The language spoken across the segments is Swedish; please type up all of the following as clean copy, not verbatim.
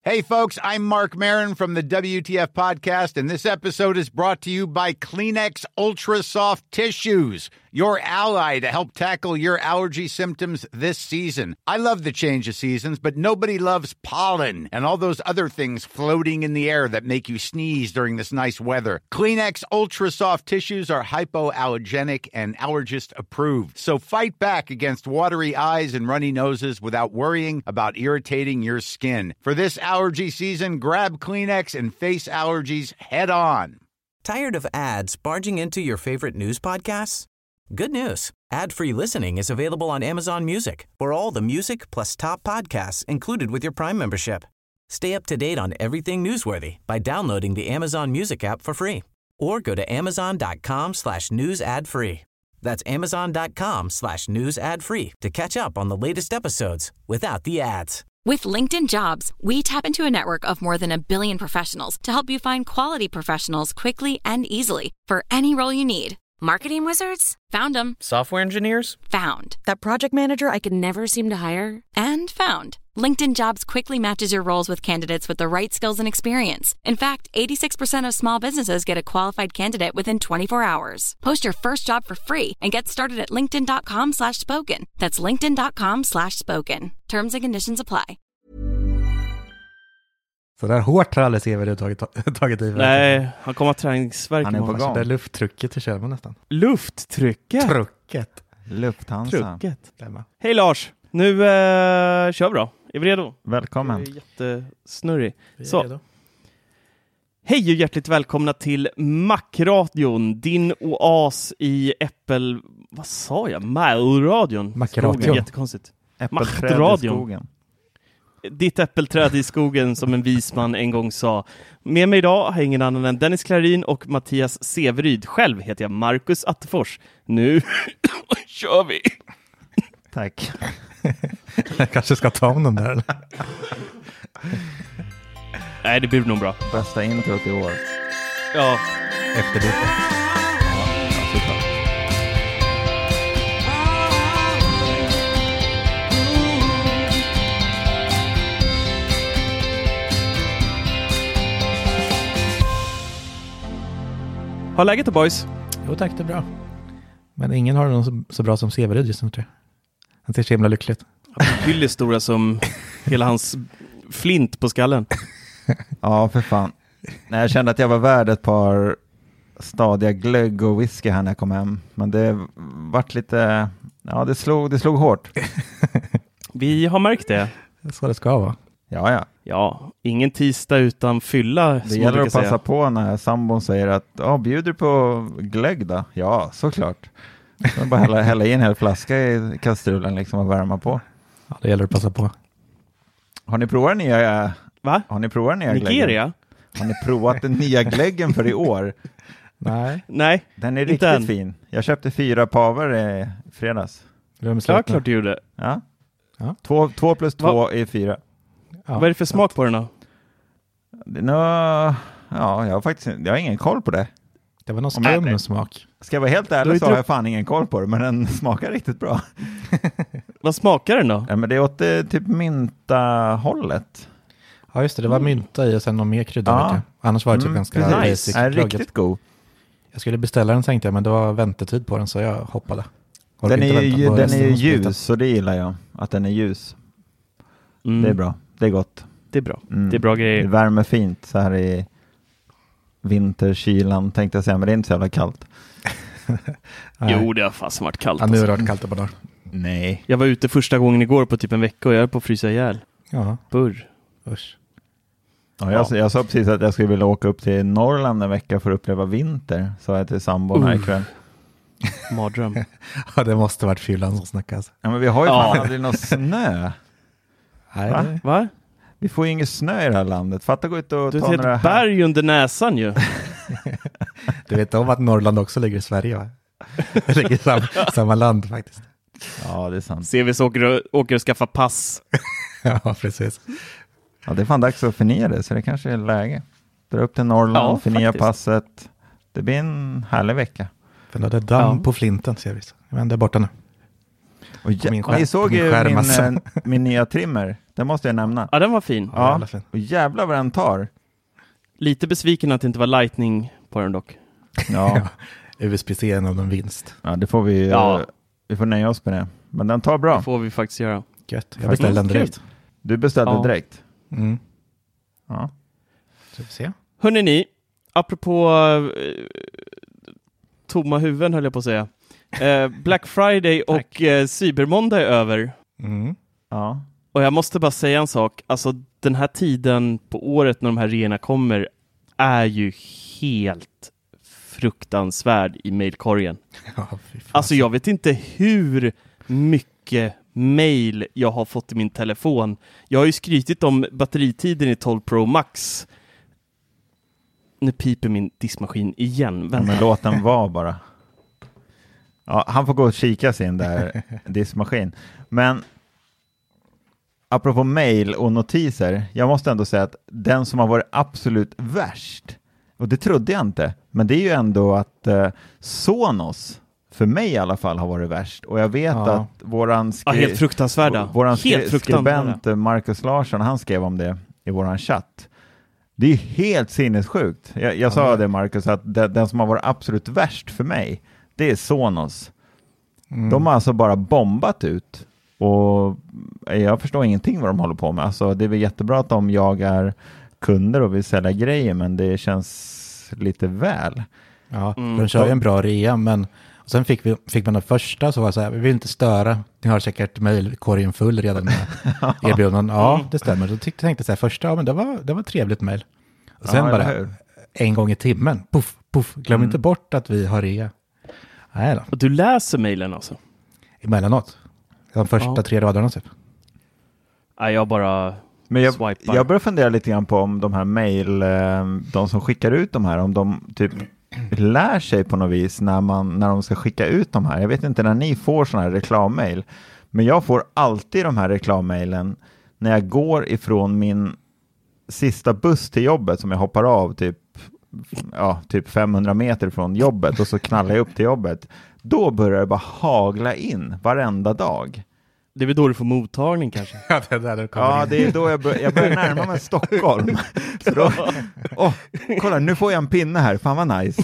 Hey, folks, I'm Mark Maron from the WTF Podcast, and this episode is brought to you by Kleenex Ultra Soft Tissues, your ally to help tackle your allergy symptoms this season. I love the change of seasons, but nobody loves pollen and all those other things floating in the air that make you sneeze during this nice weather. Kleenex Ultra Soft Tissues are hypoallergenic and allergist approved, so fight back against watery eyes and runny noses without worrying about irritating your skin. For this allergy season, grab Kleenex and face allergies head on. Tired of ads barging into your favorite news podcasts? Good news. Ad-free listening is available on Amazon Music for all the music plus top podcasts included with your Prime membership. Stay up to date on everything newsworthy by downloading the Amazon Music app for free or go to amazon.com/news ad free. That's amazon.com/news ad free to catch up on the latest episodes without the ads. With LinkedIn Jobs, we tap into a network of more than 1 billion professionals to help you find quality professionals quickly and easily for any role you need. Marketing wizards? Found them. Software engineers? Found. That project manager I could never seem to hire? And found. LinkedIn Jobs quickly matches your roles with candidates with the right skills and experience. In fact, 86% of small businesses get a qualified candidate within 24 hours. Post your first job for free and get started at linkedin.com/spoken. That's linkedin.com/spoken. Terms and conditions apply. Så där hårt har aldrig Severud tagit i. Nej, han kommer att träningsverk. Han är på gång. Det är lufttrycket till Kjellman nästan. Lufttrycket? Trucket. Lufthansa. Hej Lars, nu kör vi då. Är vi redo? Välkommen. Du är jättesnurrig. Så. Hej och hjärtligt välkomna till Macradion, din oas i Äppel... Vad sa jag? Macradion. Macradion. Jättekonstigt. Äppelträd i skogen. Ditt äppelträd i skogen, som en visman en gång sa. Med mig idag har ingen annan än Dennis Klarin och Mattias Severyd. Själv heter jag Marcus Attefors. Nu kör vi! Tack. Jag kanske ska ta om den där. Eller? Nej, det blir nog bra. Bästa introt i år. Ja. Efter det. Har läget då, boys? Jo tack, det är bra. Men ingen har någon så bra som Severud just nu, tror jag. Han ser så himla lyckligt. Han är stora som hela hans flint på skallen. Ja, för fan. Nej, jag kände att jag var värd ett par stadiga glögg och whisky här när jag kom hem. Men det vart lite... Ja, det slog hårt. Vi har märkt det. Det är så det ska vara. Ja. Ja, ingen tisdag utan fylla. Det gäller att passa på när sambon säger att bjuder på glögg då? Ja, såklart. Man bara hälla i en hel flaska i kastrullen liksom och värma på. Ja, det gäller att passa på. Har ni provat nya... Va? Har ni provat nya Nigeria? glöggen? Har ni provat den nya glöggen för i år? Nej. Den är riktigt fin. Jag köpte 4 paver i fredags. Klart du gjorde. Ja. 2 plus 2 är 4. Ja. Vad är det för smak på den då? Jag har ingen koll på det. Det var någon skum smak. Ska jag vara helt ärlig så har jag fan ingen koll på det, men den smakar riktigt bra. Vad smakar den då? Ja, men det är åt typ mynta-hållet. Ja just det, det var mynta i och sen någon mer krydda. Ja. Annars var det typ ganska basic. Är riktigt god. Jag skulle beställa den, tänkte jag, men det var väntetid på den så jag hoppade. Den är ju ljus, så det gillar jag. Att den är ljus. Det är bra. Det är gott. Det är bra. Det är bra grejer. Det värmer fint så här i vinterkylan, tänkte jag säga, men det är inte så jävla kallt. Jo, det har fast varit kallt. Ja, nu har det varit kallt ett par dagar. Nej. Jag var ute första gången igår på typ en vecka och jag är på att frysa ihjäl. Ja. Burr. Usch. Ja, jag sa precis att jag skulle vilja åka upp till Norrland en vecka för att uppleva vinter. Så jag till sambon här ikväll. Mardröm. Ja, det måste varit fyllan som snackas. Ja, men vi har ju fan aldrig någon snö. Nej, Va? Vi får ju ingen snö i det här landet. Fatta gå ut och du ta har några ett berg under näsan ju. Du vet om att Norrland också ligger i Sverige, va? Det ligger i samma land faktiskt. Ja, det är sant. Ser vi så åker och skaffa pass. Ja, precis. Ja, det är fan dags att förnya det, så det kanske är läge. Dra upp till Norrland, förnya passet. Det blir en härlig vecka. För då är det damm på flinten, ser vi. Men det är borta nu. Och ni såg ju min nya trimmer. Den måste jag nämna. Ja, den var fin. Ja, och jävlar vad den tar. Lite besviken att det inte var lightning på den dock. Ja. USB-C är någon vinst. Ja, det får vi... Vi får nöja oss med det. Men den tar bra. Det får vi faktiskt göra. Gött. Jag beställde den direkt. Du beställde direkt? Mm. Ja. Så vi se. Hörrni ni, apropå tomma huvuden höll jag på att säga. Black Friday och Cybermåndag är över. Mm. Ja. Och jag måste bara säga en sak. Alltså den här tiden på året när de här reorna kommer är ju helt fruktansvärd i mailkorgen. Ja, alltså jag vet inte hur mycket mail jag har fått i min telefon. Jag har ju skrytit om batteritiden i 12 Pro Max. Nu piper min diskmaskin igen. Ja, men låt den vara bara. Ja, han får gå och kika sin där diskmaskin. Men apropå mail och notiser, jag måste ändå säga att den som har varit absolut värst, och det trodde jag inte, men det är ju ändå att Sonos, för mig i alla fall, har varit värst. Och jag vet att våran helt fruktansvärda. Våran skribent Marcus Larsson, han skrev om det i våran chatt. Det är helt sinnessjukt. Jag sa det, Marcus, att den som har varit absolut värst för mig, det är Sonos. De har alltså bara bombat ut. Och jag förstår ingenting vad de håller på med. Alltså, det är väl jättebra att de jagar kunder och vill sälja grejer, men det känns lite väl. Ja, de kör ju en bra rea, men sen fick man den första, så var det så här, vi vill inte störa. Ni har säkert mejlkorgen full redan med erbjudanden. Ja, det stämmer. Så tänkte jag så här, första, men det var trevligt mejl. Och sen bara en gång i timmen, puff, glöm inte bort att vi har rea. Nej då. Och du läser mejlen alltså? Emellanåt. De första 3 raderna typ. Nej, jag bara swipar. Jag börjar fundera lite grann på om de här mejl, de som skickar ut de här, om de typ lär sig på något vis när de ska skicka ut de här. Jag vet inte när ni får såna här reklammejl, men jag får alltid de här reklammejlen när jag går ifrån min sista buss till jobbet, som jag hoppar av typ 500 meter från jobbet, och så knallar jag upp till jobbet. Då börjar det bara hagla in varenda dag. Det är väl då du får mottagning kanske? Ja, det är där det kommer in. Det är då jag börjar närma mig Stockholm. Så då, kolla, nu får jag en pinne här. Fan vad nice.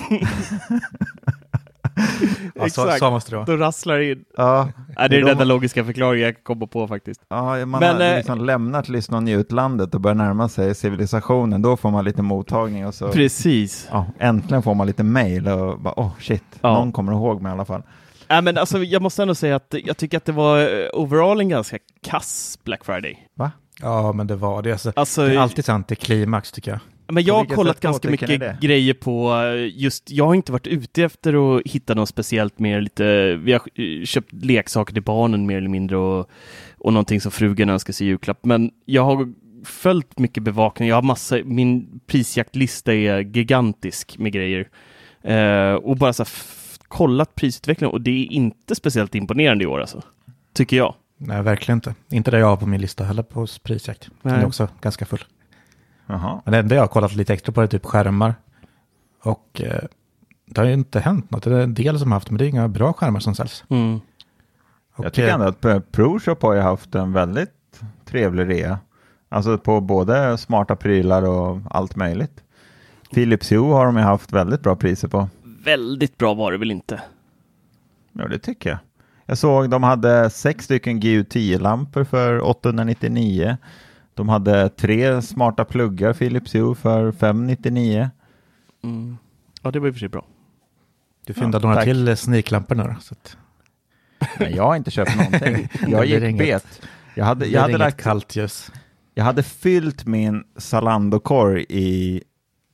Ja, så måste det vara. Då rasslar det in. Ja, det är den enda logiska förklaringen jag kommer på faktiskt. Ja, man har liksom lämnat lyssnaren i utlandet och börjar närma sig civilisationen. Då får man lite mottagning och så. Precis. Ja, äntligen får man lite mejl och bara, någon kommer ihåg mig i alla fall. Men alltså, jag måste ändå säga att jag tycker att det var overall en ganska kass Black Friday. Va? Ja, men det var det. Alltså, det är alltid sant, det är klimax tycker jag. Men jag har kollat ganska mycket grejer på just, jag har inte varit ute efter att hitta något speciellt mer lite, vi har köpt leksaker till barnen mer eller mindre och någonting som frugan önskar sig i julklapp, men jag har följt mycket bevakning, jag har min prisjaktlista är gigantisk med grejer och bara så kollat prisutvecklingen, och det är inte speciellt imponerande i år alltså, tycker jag. Nej, verkligen inte. Inte det jag har på min lista heller på prisjakt. Den är också ganska full. Aha. Men det enda jag har kollat lite extra på är typ skärmar. Och det har ju inte hänt något. Det är en del som har haft, men det är inga bra skärmar som säljs. Och jag tycker ändå att ProShop har ju haft en väldigt trevlig rea. Alltså på både smarta prylar och allt möjligt. Philips Hue har de ju haft väldigt bra priser på. Väldigt bra var det väl inte? Ja, det tycker jag. Jag såg de hade 6 stycken GU10-lampor för 899. De hade 3 smarta pluggar Philips Hue för 599. Ja, det var ju för sig bra. Du fyndade några till sniklampor nu då, så att... Nej, jag har inte köpt någonting. Jag gick bet. Jag hade lagt kallt ljus. Jag hade fyllt min Zalando-korg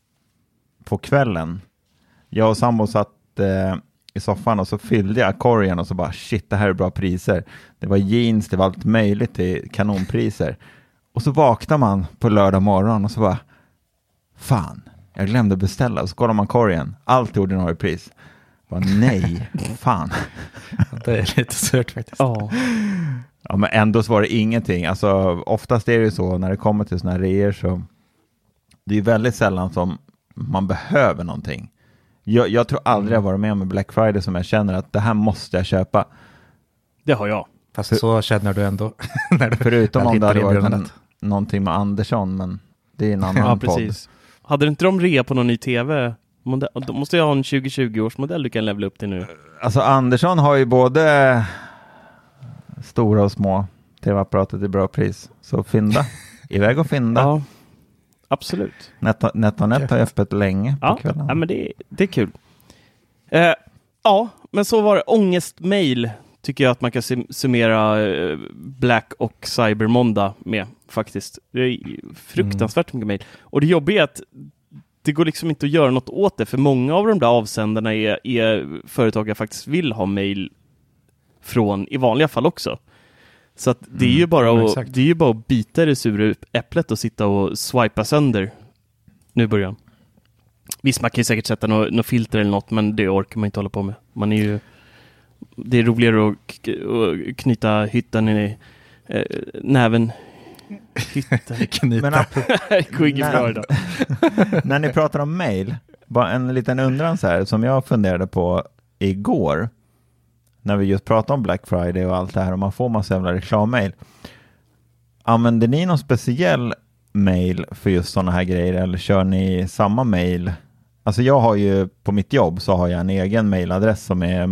på kvällen. Jag och sambo satt i soffan och så fyllde jag korgen och så bara, shit, det här är bra priser. Det var jeans, det var allt möjligt till kanonpriser. Och så vaknar man på lördag morgon och så bara, fan, jag glömde beställa. Och så kollar man korgen, allt i ordinarie pris. Bara, nej, fan. Det är lite surt faktiskt. Ja, men ändå så var det ingenting. Alltså, oftast är det ju så när det kommer till såna här reor, så det är väldigt sällan som man behöver någonting. Jag tror aldrig jag varit med om Black Friday som jag känner att det här måste jag köpa. Det har jag. Fast så känner du ändå. När du Förutom om det hade varit erbjudandet. någonting med Andersson, men det är en annan Ja, podd. precis. Hade inte de rea på någon ny tv? Då måste jag ha en 2020-års modell du kan levela upp till nu. Alltså Andersson har ju både stora och små tv-apparater till bra pris. Så fynda. Iväg och fynda. Ja, absolut. NetOnNet har öppet länge på Ja, kvällen. ja, men det är kul. Ja, men så var det. Ångestmail tycker jag att man kan summera Black och Cyber Måndag med faktiskt. Det är fruktansvärt mycket mail. Och det jobbiga är att det går liksom inte att göra något åt det, för många av de där avsändarna är företag jag faktiskt vill ha mail från i vanliga fall också. Så att det är ju bara att bita det sura äpplet och sitta och swipa sönder nu i början. Visst, man kan ju säkert sätta något filter eller något, men det orkar man inte hålla på med. Det är roligare att knyta hyttan i näven. Men när ni pratar om mail, bara en liten undran så här, som jag funderade på igår när vi just pratade om Black Friday och allt det här, och man får massa jävla reklammail. Använder ni någon speciell mail för just sådana här grejer, eller kör ni samma mail? Alltså jag har ju på mitt jobb så har jag en egen mailadress som är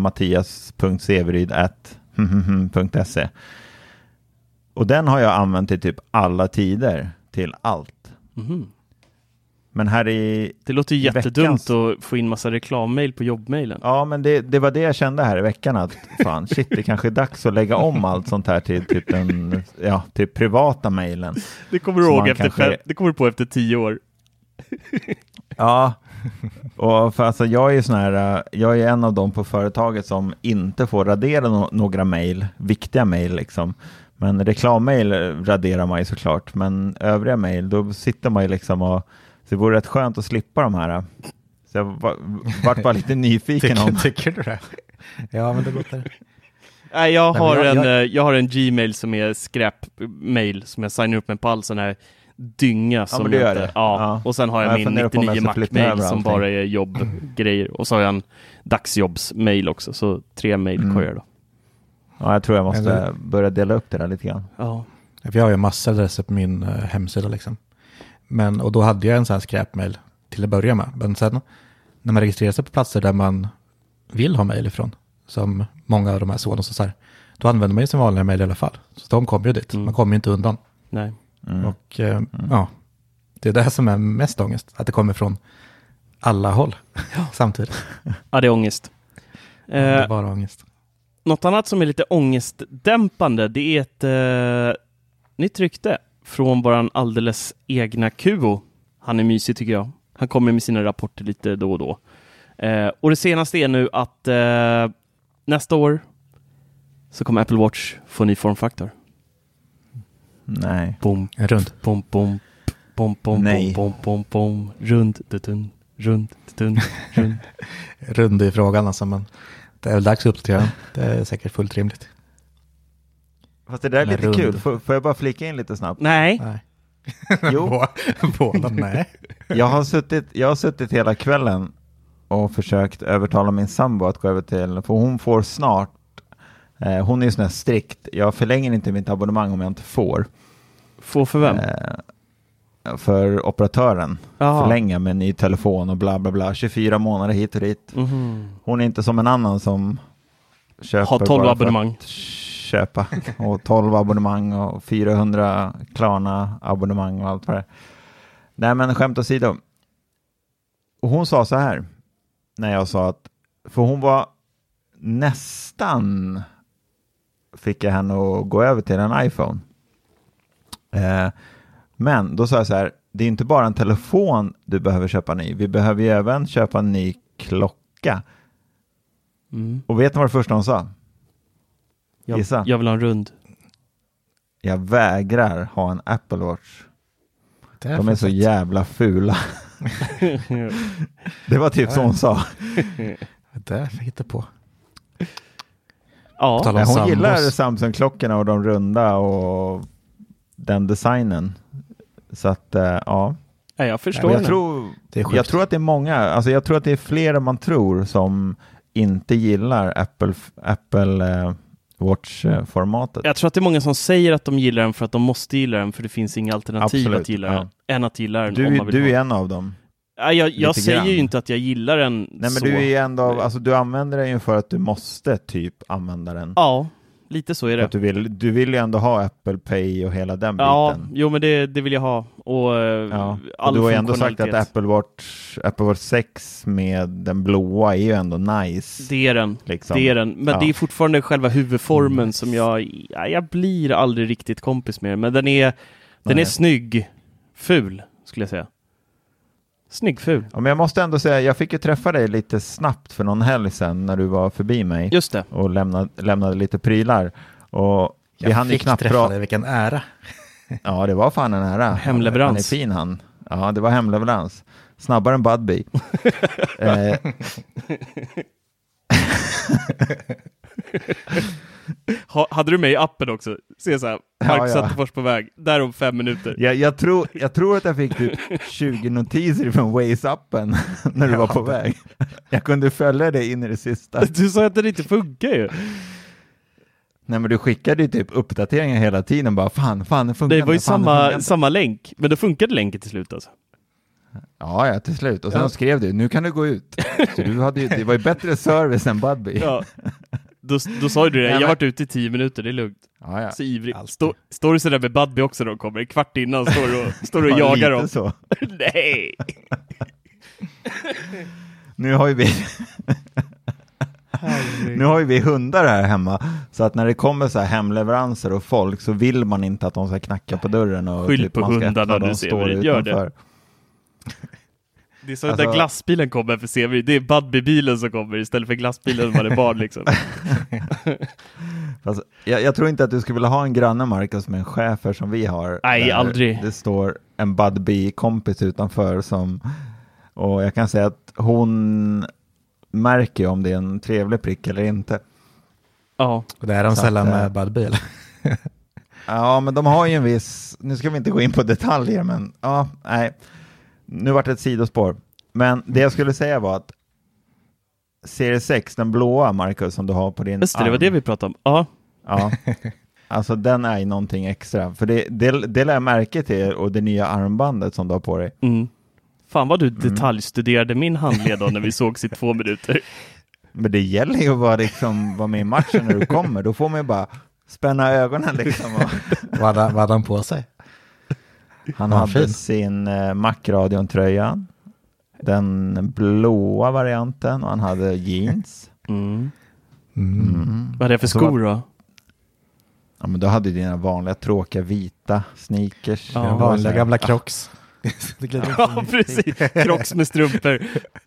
mattias.severyd@se. Och den har jag använt i typ alla tider till allt. Mm. Men här i det låter ju jättedumt veckans... att få in massa reklammail på jobbmailen. Ja, men det var det jag kände här i veckan, att fan, shit, det kanske är dags att lägga om allt sånt här till typ till privata mailen. Det kommer du ihåg det kommer du på efter 10 år. Ja, och för alltså jag är en av dem på företaget som inte får radera några mejl, viktiga mejl liksom. Men reklammail raderar man ju såklart, men övriga mejl, då sitter man ju liksom och, så det vore rätt skönt att slippa de här. Så jag vart bara lite nyfiken om. Tycker du det? Ja, men det låter... Nej, jag har en Gmail som är skräpmail som jag signar upp med på all sån här dynga som det gör det. Ja. Och sen har jag min 99 Mac-mail som bara är jobbgrejer, och så har jag en dagsjobbsmail också, så 3 mailkorgar då. Ja, jag tror jag måste börja dela upp det där lite grann. Ja. För jag har ju massor adresser på min hemsida liksom. Och då hade jag en sån här skräpmail till att börja med. Men sen när man registrerar sig på platser där man vill ha mail ifrån, som många av de här sådana, så här, då använder man ju sin vanliga mail i alla fall. Så de kommer ju dit. Man kommer ju inte undan. Nej. Och ja, det är det som är mest ångest. Att det kommer från alla håll samtidigt. Ja, det är ångest. Det är bara ångest. Något annat som är lite ångestdämpande, det är ett nytt rykte från våran alldeles egna Kuo. Han är mysig tycker jag. Han kommer med sina rapporter lite då och då. Och det senaste är nu att nästa år så kommer Apple Watch få ny formfaktor. Nej. Bom, rund. Bom, bom, bom, bom, Nej. bom, bom, bom, rund, tutun, rund, tutun, rund. Rund i frågan alltså, men det är väl dags att uppdatera. Det är säkert fullt rimligt. Fast det där är lite rund. kul. Får jag bara flika in lite snabbt? Nej. Jo. Båda, nej. Jag har suttit hela kvällen och försökt övertala min sambo att gå över till, för hon får snart, hon är ju sån här strikt, jag förlänger inte mitt abonnemang om jag inte får. Får för vem? För operatören. Aha. Förlänga med ny telefon och bla bla bla, 24 månader hit och dit. Mm-hmm. Hon är inte som en annan som köper har 12 bara abonnemang. Köpa och 12 abonnemang och 400 Klarna abonnemang och allt vad det är. Nej, men skämt åsido. Och hon sa så här när jag sa att, för hon var nästan, fick jag henne att gå över till en iPhone. Men då sa jag så här, det är inte bara en telefon du behöver köpa ny. Vi behöver ju även köpa en ny klocka. Och vet ni vad det första hon sa? Jag vill ha en rund. Jag vägrar ha en Apple Watch. De är så jävla fula. Det var typ som hon sa. Det där fick hitta på. Ja. Hon gillar Samsung-klockorna och de runda och den designen. Så att, ja. Jag förstår jag tror att det är många, alltså jag tror att det är fler än man tror som inte gillar Apple Watch-formatet. Jag tror att det är många som säger att de gillar den för att de måste gilla den, för det finns inga alternativ Absolut, att gilla den än att gilla den. Du är en av dem. Ja, jag säger ju inte att jag gillar den. Nej, men så. du är ändå, alltså du använder den ju för att du måste typ använda den. Ja, lite så är det. Att du vill ju ändå ha Apple Pay och hela den biten. Ja, jo men det vill jag ha. Och du har ju ändå sagt att Apple Watch 6 med den blåa är ju ändå nice. Det är den. Liksom. Det är den. Men det är fortfarande själva huvudformen som jag blir aldrig riktigt kompis med. Men den är snygg. Ful, skulle jag säga. Snygg, ful. Ja, men jag måste ändå säga, jag fick ju träffa dig lite snabbt för någon helg sedan när du var förbi mig. Just det. Och lämnade lite prylar. Och vi hann ju knappt träffa dig, vilken ära. Ja, det var fan en ära. Hemleverans. Han är fin han. Ja, det var hemleverans. Snabbare än Budbee. Hade du med i appen också? Se så här, Marcus Attefors på väg. Där om 5 minuter. Jag tror att jag fick typ 20 notiser från Waze-appen när du var på väg. Jag kunde följa dig in i det sista. Du sa att det inte funkar ju. Nej, men du skickade ju typ uppdateringar hela tiden. Bara fan, det funkar. Det var ju samma länk. Men då funkade länken till slut alltså. Ja, till slut. Och sen skrev du, nu kan du gå ut. Så det var ju bättre service än Budbee. Ja. Då sa du det, jag har varit ute i 10 minuter, det är lugnt. Ja. Så ivrig. Står du sådär med Budbee också då kommer? En kvart innan står du och jagar dem. Så. Nej! Nu har ju vi hundar här hemma. Så att när det kommer så här hemleveranser och folk så vill man inte att de ska knacka på dörren. Och skyll på hundarna du ser. Gör det. Det är så att när glassbilen kommer för Severin, det är Budbee-bilen som kommer istället för glassbilen när man är barn liksom. Fast, jag tror inte att du skulle vilja ha en granne, Marcus, med en chefer som vi har. Nej, aldrig. Det står en Budbee-kompis utanför och jag kan säga att hon märker om det är en trevlig prick eller inte. Ja. Och det är de sällan med Budbee. Ja, men de har ju en viss, nu ska vi inte gå in på detaljer, men nej. Nu vart det ett sidospår. Men det jag skulle säga var att Serie 6, den blåa, Marcus, som du har på din arm. Det var det vi pratade om. Ja. Alltså den är ju någonting extra. För det lär jag märke till och det nya armbandet som du har på dig. Mm. Fan vad du detaljstuderade min handled då när vi sågs i 2 minuter. Men det gäller ju att vara med i matchen när du kommer. Då får man ju bara spänna ögonen liksom. Vad hade han på sig? Han hade sin Mac-radion-tröja. Den blåa varianten. Och han hade jeans. Vad är det för skor då? Ja, men då hade du dina vanliga tråkiga vita sneakers. Ja, vanliga gamla Crocs. Ja, precis. Crocs med strumpor.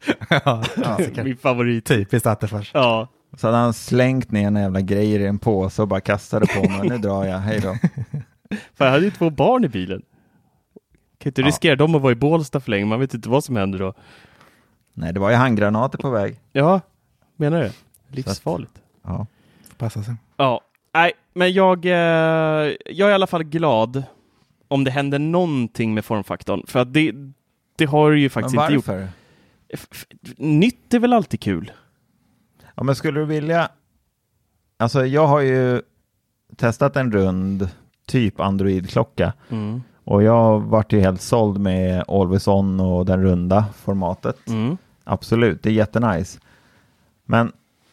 Min favorit. Typiskt Attefors. Ja. Så hade han slängt ner en jävla grejer i en påse och bara kastade på mig. Nu drar jag, hej då. För jag hade ju 2 barn i bilen. Kan inte riskera dem att vara i Bålsta för länge. Man vet inte vad som händer då. Nej, det var ju handgranater på väg. Ja, menar du? Livsfarligt. Ja. Passa sig. Ja, nej, men jag är i alla fall glad om det händer någonting med formfaktorn. För att det har ju faktiskt inte gjort. Varför? Nytt är väl alltid kul? Ja, men skulle du vilja... Alltså, jag har ju testat en rund typ Android-klocka. Och jag varit ju helt såld med Always On och den runda formatet. Absolut, det är jättenice. Men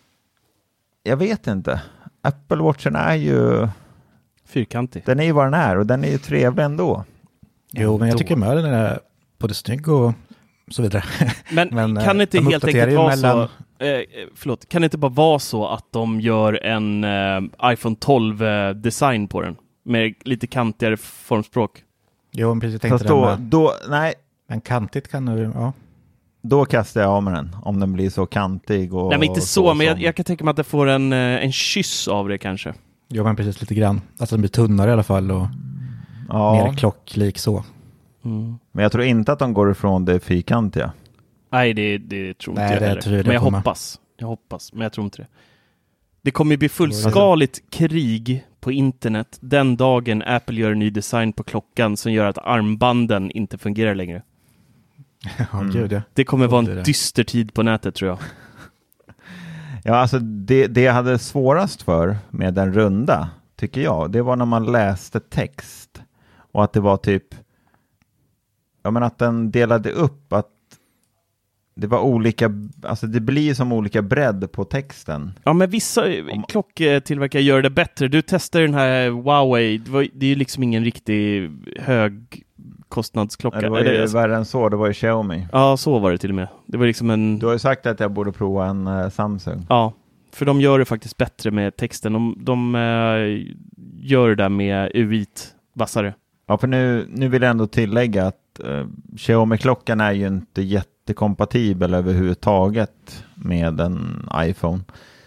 jag vet inte. Apple Watchen är ju... Fyrkantig. Den är ju vad den är och den är ju trevlig ändå. Jo, men jag tycker med den är både snygg och så vidare. Men kan det inte helt enkelt vara så... förlåt, kan det inte bara vara så att de gör en iPhone 12-design på den? Med lite kantigare formspråk. Jo, men precis, jag tänkte nej. Men kantigt kan du, ja. Då kastar jag av med den, om den blir så kantig. Och, nej, men inte så, men jag kan tänka mig att det får en kyss av det kanske. Jo, men precis lite grann. Alltså den blir tunnare i alla fall och mer klocklik så. Men jag tror inte att de går ifrån det fyrkantiga. Nej, det tror inte jag heller. Men jag hoppas, men jag tror inte det. Det kommer bli fullskaligt krig på internet den dagen Apple gör en ny design på klockan som gör att armbanden inte fungerar längre. Gud, ja. Det kommer vara en dyster tid på nätet, tror jag. Ja, alltså det jag hade svårast för med den runda, tycker jag, det var när man läste text. Och att det var typ, ja men att den delade upp, att det var olika, alltså det blir som olika bredd på texten. Ja, men vissa klocktillverkare gör det bättre. Du testar den här Huawei, det är ju liksom ingen riktig högkostnadsklocka. Det var ju värre än så, det var ju Xiaomi. Ja, så var det till och med. Det var liksom en... Du har ju sagt att jag borde prova en Samsung. Ja, för de gör det faktiskt bättre med texten. De gör det där med UI-t vassare. Ja, för nu vill jag ändå tillägga att Xiaomi-klockan är ju inte jättekompatibel överhuvudtaget med en iPhone.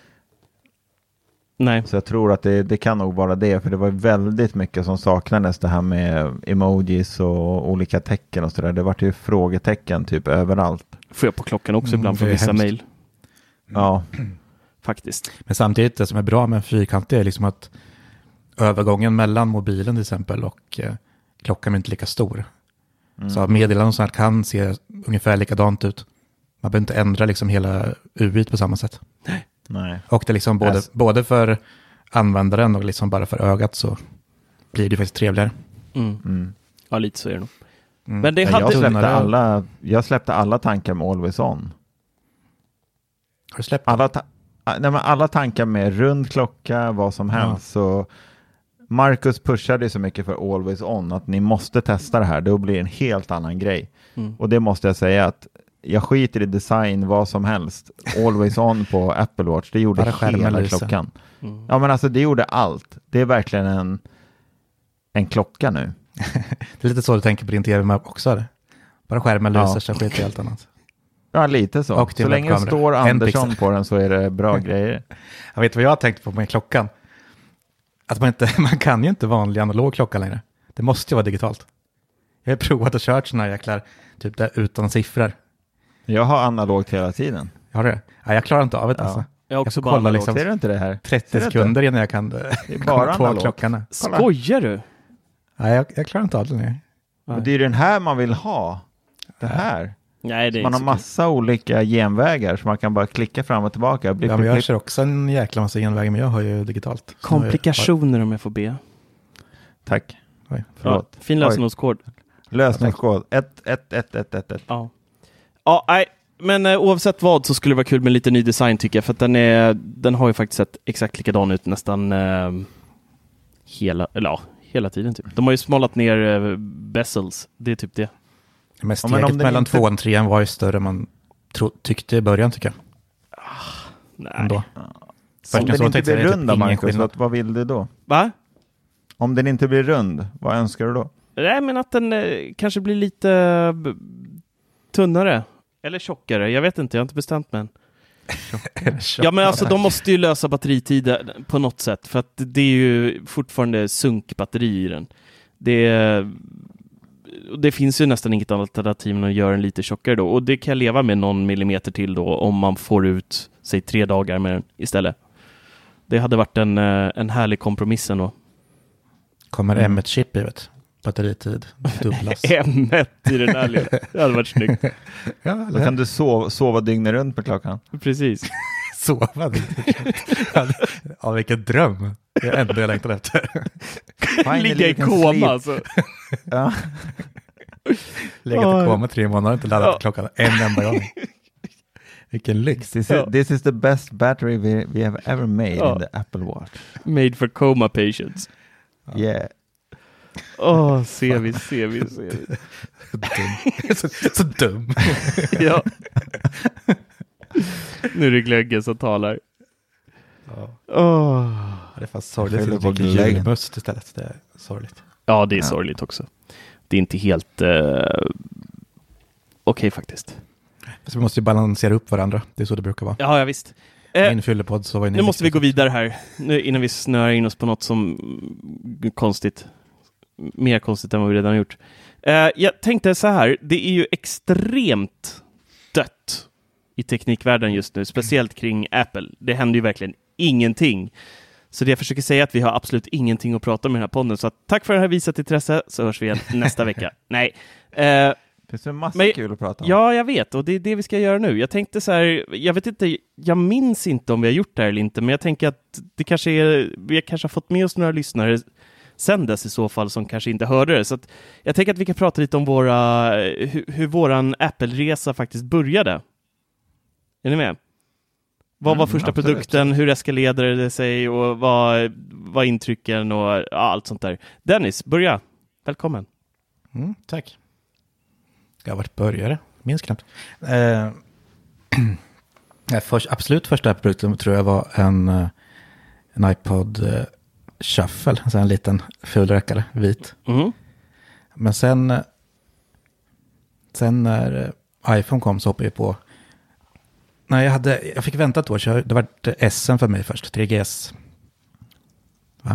Nej. Så jag tror att det kan nog vara det, för det var väldigt mycket som saknades, det här med emojis och olika tecken och sådär. Det var ju frågetecken typ överallt. Får jag på klockan också ibland från vissa hemskt. mejl. Ja. Faktiskt. Men samtidigt, det som är bra med en fyrkant är liksom att övergången mellan mobilen till exempel och klockan är inte lika stor. Så meddelanden som här kan se ungefär likadant ut. Man behöver inte ändra liksom hela UI på samma sätt. Nej. Och det är liksom både för användaren och liksom bara för ögat så blir det faktiskt trevligare. Ja, lite så är det nog. Men det Jag släppte alla tankar med Always On. Har du släppt alla tankar med rund klocka, vad som helst. Så Marcus pushade så mycket för Always On att ni måste testa det här. Då blir det en helt annan grej. Och det måste jag säga att jag skiter i design, vad som helst. Always On på Apple Watch, det gjorde hela klockan. Ja, men alltså det gjorde allt. Det är verkligen en klocka nu. Det är lite så du tänker på din tv-map också. Eller? Bara skärmen lyser så skiter i allt annat. Ja, lite så. Och så länge det står Andersson på den så är det bra grejer. Jag vet vad jag har tänkt på med klockan. Att man kan ju inte vanlig analog klocka längre. Det måste ju vara digitalt. Jag har provat och kört såna här jäklar typ där utan siffror. Jag har analogt hela tiden. Har du det? Ja, jag klarar inte av det alltså. Jag också får kolla liksom Ser du inte det här? 30 sekunder innan jag kan bara komma analog. på klockan. Skojar du? Nej, jag klarar inte av det längre. Men det är den här man vill ha. Det här. Nej, det är man har inte massa olika genvägar så man kan bara klicka fram och tillbaka. Men jag kör också en jäkla massa genvägar, men jag har ju digitalt. komplikationer om jag får be. Tack. Oj. Förlåt. Ja, fin lösenordskod. Lösenordskod 11111. Ja. Ja, nej. Men oavsett vad så skulle det vara kul med lite ny design tycker jag. För att den har ju faktiskt sett exakt likadan ut nästan hela tiden typ. De har ju smallat ner bezels. Det är typ det. Men steget mellan 2 och 3 var ju större än man tyckte i början tycker jag. Nej. Ändå. Om den inte blir rund typ Marcus, vad vill du då? Va? Om den inte blir rund, vad önskar du då? Nej, men att den kanske blir lite tunnare. Eller tjockare, jag vet inte, jag har inte bestämt mig än. Ja, men alltså de måste ju lösa batteritiden på något sätt. För att det är ju fortfarande sunkbatteri i den. Det finns ju nästan inget alternativ än att göra den lite tjockare då. Och det kan jag leva med någon millimeter till då om man får ut, säg 3 dagar med den istället. Det hade varit en härlig kompromiss ändå. Kommer M1-chip i vet. Batteritid dubblas. M1 i den här lilla. Det hade varit snyggt. Ja, Då kan du sova dygnet runt på klockan. Precis. Sova. Ja, vilken dröm. Det är ändå jag längtar efter. Ligga i koma alltså. Ja. Legat i koma 3 månader och inte laddat klockan en enda gång. Vilken lyx. This is the best battery we have ever made in the Apple Watch. Made for coma patients. Yeah. Ser vi. Så dum. Ja. Nu är det glöggen som talar. Det är fast sorgligt. Skyller Det på är julmust istället. Det är sorgligt. Ja, det är sorgligt också. Det är inte helt okej faktiskt. Så vi måste ju balansera upp varandra. Det är så det brukar vara. Ja, visst. Min fyllepodd så var nu måste vi gå vidare här. Nu, innan vi snörar in oss på något som konstigt. Mer konstigt än vad vi redan gjort. Jag tänkte så här. Det är ju extremt dött i teknikvärlden just nu. Speciellt kring Apple. Det händer ju verkligen ingenting. Så det jag försöker säga är att vi har absolut ingenting att prata om i den här podden. Så tack för det här visat intresse. Så hörs vi igen nästa vecka. Nej. Det är en massa kul att prata om. Ja, jag vet. Och det är det vi ska göra nu. Jag tänkte så här, jag minns inte om vi har gjort det här eller inte, men jag tänker att vi kanske har fått med oss några lyssnare sen dess i så fall som kanske inte hörde det. Så att jag tänker att vi kan prata lite om hur våran Apple-resa faktiskt började. Är ni med? Vad var första absolut. Produkten, hur eskalerade det sig och vad var intrycken och allt sånt där. Dennis, börja. Välkommen. Tack. Jag har varit börjare, minns knappt. Absolut första produkten tror jag var en iPod Shuffle, alltså en liten fulräckare, vit. Men sen när iPhone kom så hoppade jag på. Nej, jag fick vänta ett år, det var S'en för mig först, 3GS. Va?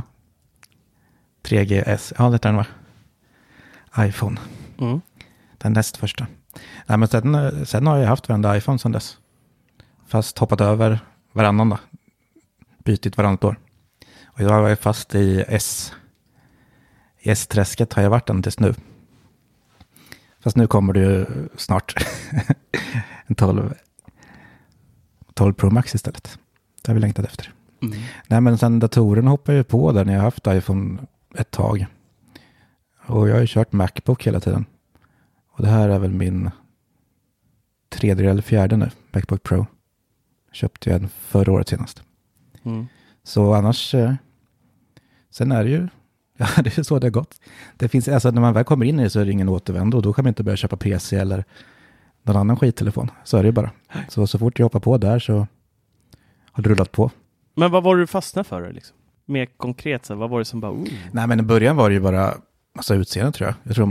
3GS, ja det är den va? iPhone. Den näst första. Nej, men sen har jag haft varenda iPhone sedan dess. Fast hoppat över varannan då. Bytit varannat år. Och jag var fast i S-träsket har jag varit än tills nu. Fast nu kommer det ju snart en 12 Pro Max istället. Det har vi längtat efter. Nej, men sen datorn hoppar ju på där när jag har haft iPhone ett tag. Och jag har ju kört Macbook hela tiden. Och det här är väl min 3:e eller 4:e nu, Macbook Pro. Köpte jag den förra året senast. Så annars, sen är det ju, ja det är så det har gått. Det finns, alltså när man väl kommer in i det så är det ingen återvändo och då kan man inte börja köpa PC eller någon annan skittelefon. Så är det ju bara. Så fort jag hoppar på där så har det rullat på. Men vad var du fastnade för liksom? Mer konkret, så vad var det som bara... Nej, men i början var det ju bara alltså utseende tror jag. Jag tror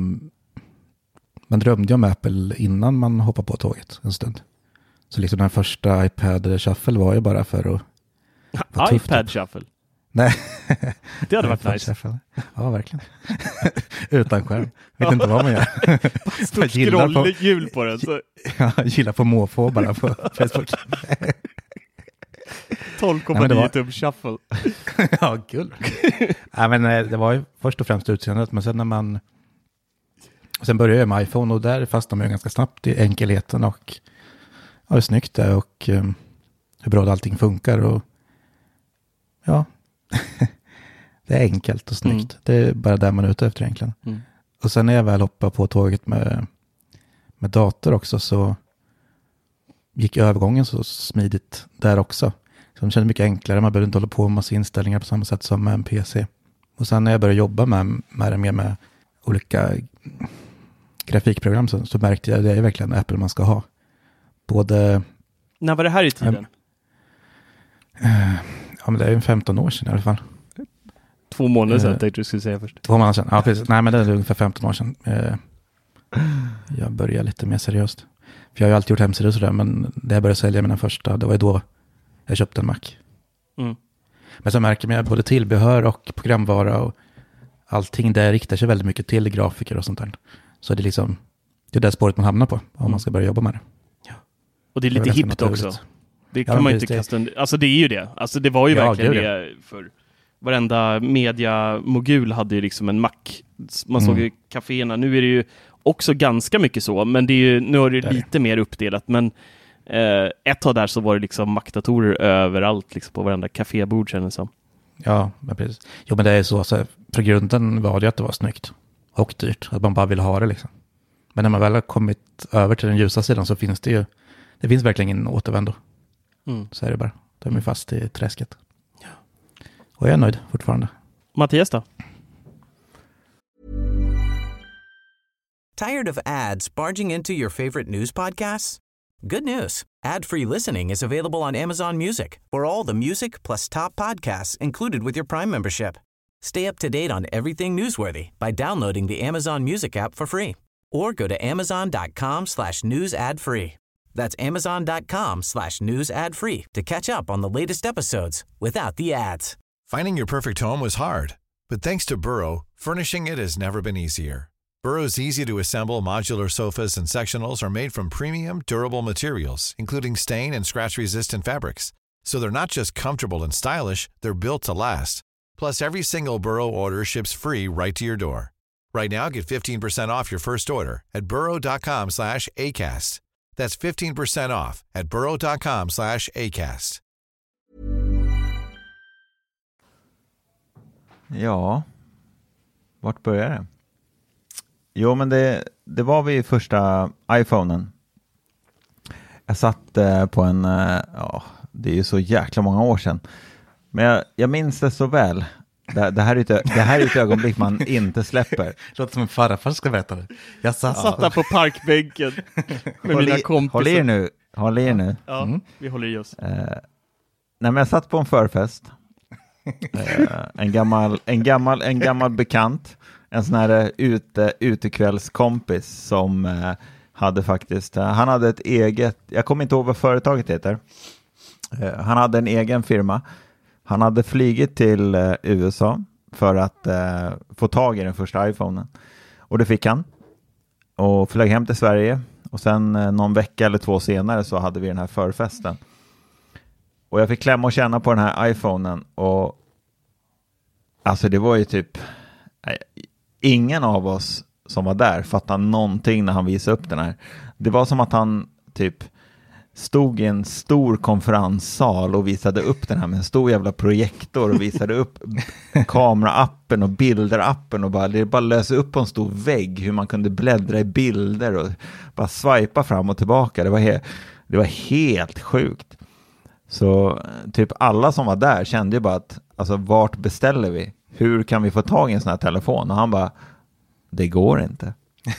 man drömde om Apple innan man hoppade på tåget en stund. Så liksom den första iPad Shuffle var ju bara för att vara iPad Shuffle? Nej. Det hade varit nice. Shuffle. Ja, verkligen. Utan skärm. Vet inte vad man gör. Stort scrollhjul på den. Så. Ja, gillar på måfå bara på Facebook. 12,9 tum Shuffle. Ja, kul. Nej, men det var ju först och främst utseendet, men sen sen började jag med iPhone och där fastnade man ganska snabbt i enkelheten och hur snyggt det är och hur bra allting funkar och ja, det är enkelt och snyggt. Det är bara där man är ute efter egentligen. Och sen när jag väl hoppade på tåget med dator också så gick övergången så smidigt där också. Så det kändes mycket enklare. Man behövde inte hålla på med massa inställningar på samma sätt som med en PC. Och sen när jag började jobba med olika grafikprogram så märkte jag att det är verkligen Apple man ska ha. Både... När var det här i tiden? Ja, men det är ju 15 år sedan i alla fall. 2 månader sedan tänkte du skulle säga först. 2 månader sedan, ja precis. Nej, men det är ungefär 15 år sedan. Jag började lite mer seriöst. För jag har ju alltid gjort hemsidor och sådär, men det jag började sälja mina första, det var ju då jag köpte en Mac. Men så märker man både tillbehör och programvara och allting där riktar sig väldigt mycket till grafiker och sånt där. Så det är liksom, det är det spåret man hamnar på om man ska börja jobba med det. Ja. Och det är lite hippt också. Det kan man ju inte kasta under. Alltså det är ju det. Alltså det var ju verkligen det för varenda media-mogul hade ju liksom en Mac. Man såg ju kaféerna. Nu är det ju också ganska mycket så, men det är ju, nu är det lite mer uppdelat. Men ett tag där så var det liksom Mac-datorer överallt liksom på varenda kafébord känns det som. Ja, men precis. Jo, men det är så för grunden var det att det var snyggt och dyrt. Att man bara vill ha det liksom. Men när man väl har kommit över till den ljusa sidan så finns det finns verkligen ingen återvändo. Så är det bara. Då är man fast i träsket. Ja. Och jag är nöjd fortfarande. Mattias då? Tired of ads barging into your favorite news podcasts? Good news. Ad-free listening is available on Amazon Music for all the music plus top podcasts included with your Prime membership. Stay up to date on everything newsworthy by downloading the Amazon Music app for free or go to amazon.com/news ad free. That's amazon.com/news ad free to catch up on the latest episodes without the ads. Finding your perfect home was hard, but thanks to Burrow, furnishing it has never been easier. Burrow's easy-to-assemble modular sofas and sectionals are made from premium, durable materials, including stain and scratch-resistant fabrics. So they're not just comfortable and stylish, they're built to last. Plus, every single Burrow order ships free right to your door. Right now, get 15% off your first order at burrow.com/ACAST. That's 15% off at burrow.com/ACAST. Ja, vart börjar det? Jo, men det var vid första iPhonen. Jag satt på en, det är ju så jäkla många år sedan. Men jag minns det så väl. Det här är ett ögonblick man inte släpper. Det låter som en farfar ska berätta det. Jag satt där på parkbänken med mina kompisar. Håll er nu. Ja, vi håller i oss. Nej, men jag satt på en förfest. En gammal bekant. En sån här utekvällskompis som hade faktiskt, han hade ett eget, jag kommer inte ihåg vad företaget heter. Han hade en egen firma. Han hade flygit till USA för att få tag i den första iPhonen. Och det fick han. Och flög hem till Sverige. Och sen någon vecka eller 2 senare så hade vi den här förfesten. Och jag fick klämma och känna på den här iPhonen. Och alltså det var ju typ, ingen av oss som var där fattade någonting när han visade upp den här. Det var som att han typ stod i en stor konferenssal och visade upp den här med en stor jävla projektor och visade upp kameraappen och bilderappen och det bara lösa upp på en stor vägg hur man kunde bläddra i bilder och bara swipa fram och tillbaka. Det var helt sjukt. Så typ alla som var där kände ju bara att alltså, vart beställer vi? Hur kan vi få tag i en sån här telefon? Och han bara, det går inte.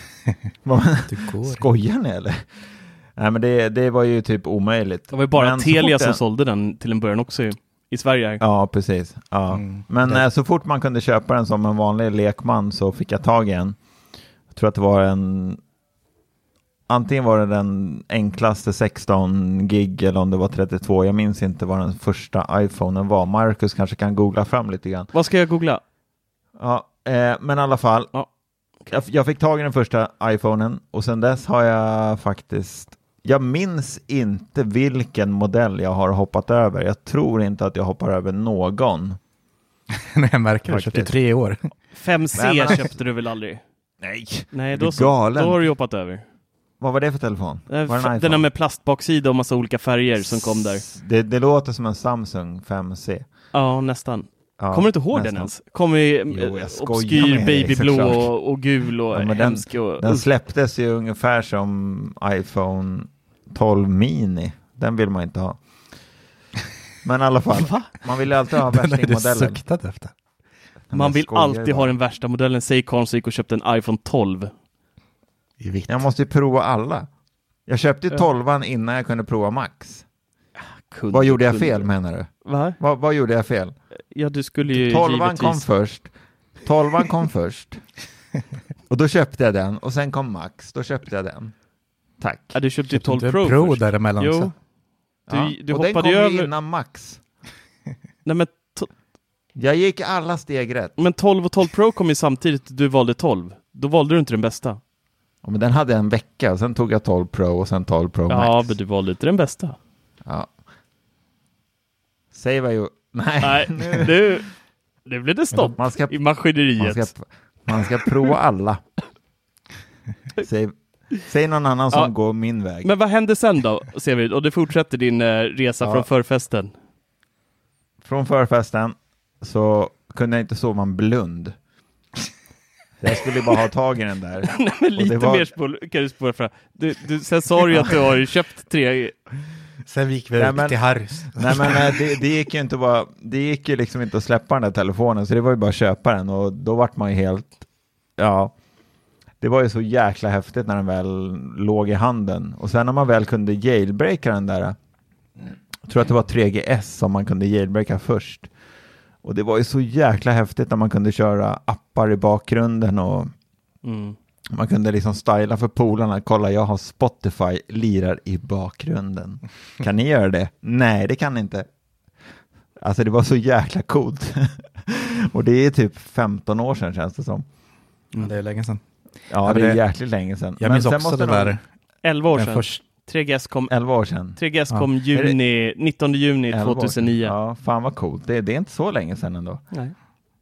Skojar ni eller? Nej, men det var ju typ omöjligt. Det var ju bara Telia som sålde den till en början också i Sverige. Ja, precis. Ja. Men så fort man kunde köpa den som en vanlig lekman så fick jag tag i en. Jag tror att det var antingen var det den enklaste 16 gig eller om det var 32. Jag minns inte vad den första iPhonen var. Marcus kanske kan googla fram lite grann. Vad ska jag googla? Ja, men i alla fall. Ja. Okay. Jag fick tag i den första iPhonen och sen dess har jag faktiskt, jag minns inte vilken modell jag har hoppat över. Jag tror inte att jag hoppar över någon. Nej, jag märker det. Köpte 3 år. 5C köpte du väl aldrig? Nej, då har du hoppat över. Vad var det för telefon? Den är med plastbaksida och massa olika färger som kom där. Det låter som en Samsung 5C. Ja, nästan. Ja, kommer du inte ihåg den ens? Kom i obskyr babyblå och gul och hemsk. Den släpptes ju ungefär som iPhone 12 mini. Den vill man inte ha. Men i alla fall, man vill alltid ha värstingmodellen. Efter. Man vill alltid ha den värsta modellen. Säg Karl som gick och köpte en iPhone 12. Jag måste ju prova alla. Jag köpte ju 12an innan jag kunde prova Max. Vad gjorde jag fel menar du? Vad gjorde jag fel? Ja, du skulle ju 12an kom först. 12an kom först. Och då köpte jag den. Och sen kom Max. Då köpte jag den. Tack. Ja, du köpte 12 Pro Pro först. däremellan jo. också. Du och hoppade den kom över ju innan Max. Nej, men jag gick alla steg rätt. Men 12 och 12 Pro kom ju samtidigt. Du valde 12. Då valde du inte den bästa. Ja, men den hade en vecka. Och sen tog jag 12 Pro och sen 12 Pro Max. Ja, men du valde inte den bästa. Ja. Säg vad jag... Nej. Nu blir det stopp i maskineriet. Man ska prova alla. Säg någon annan som går min väg. Men vad hände sen då, Severid? Och du fortsätter din resa från förfesten. Från förfesten så kunde jag inte sova en blund. Jag skulle bara ha tag i den där. Nej, men lite mer kan du spåra fram. Sen sa du att du har köpt 3... Sen gick vi till Harrys. Nej, men det gick ju inte bara, det gick ju liksom inte att släppa den där telefonen, så det var ju bara att köpa den, och då vart man ju helt, det var ju så jäkla häftigt när den väl låg i handen. Och sen när man väl kunde jailbreaka den där, jag tror att det var 3GS som man kunde jailbreaka först. Och det var ju så jäkla häftigt när man kunde köra appar i bakgrunden och man kunde liksom styla för polarna. Kolla, jag har Spotify lirar i bakgrunden. Kan ni göra det? Nej, det kan ni inte. Alltså det var så jäkla coolt. Och det är typ 15 år sedan känns det som. Det är länge sedan. Ja, det är jäkligt länge sedan. Jag minns också det där. 11 år sedan. 3GS kom 11 år sedan. 3GS kom 19 juni 2009. Ja, fan vad coolt. Det är inte så länge sedan ändå. Nej.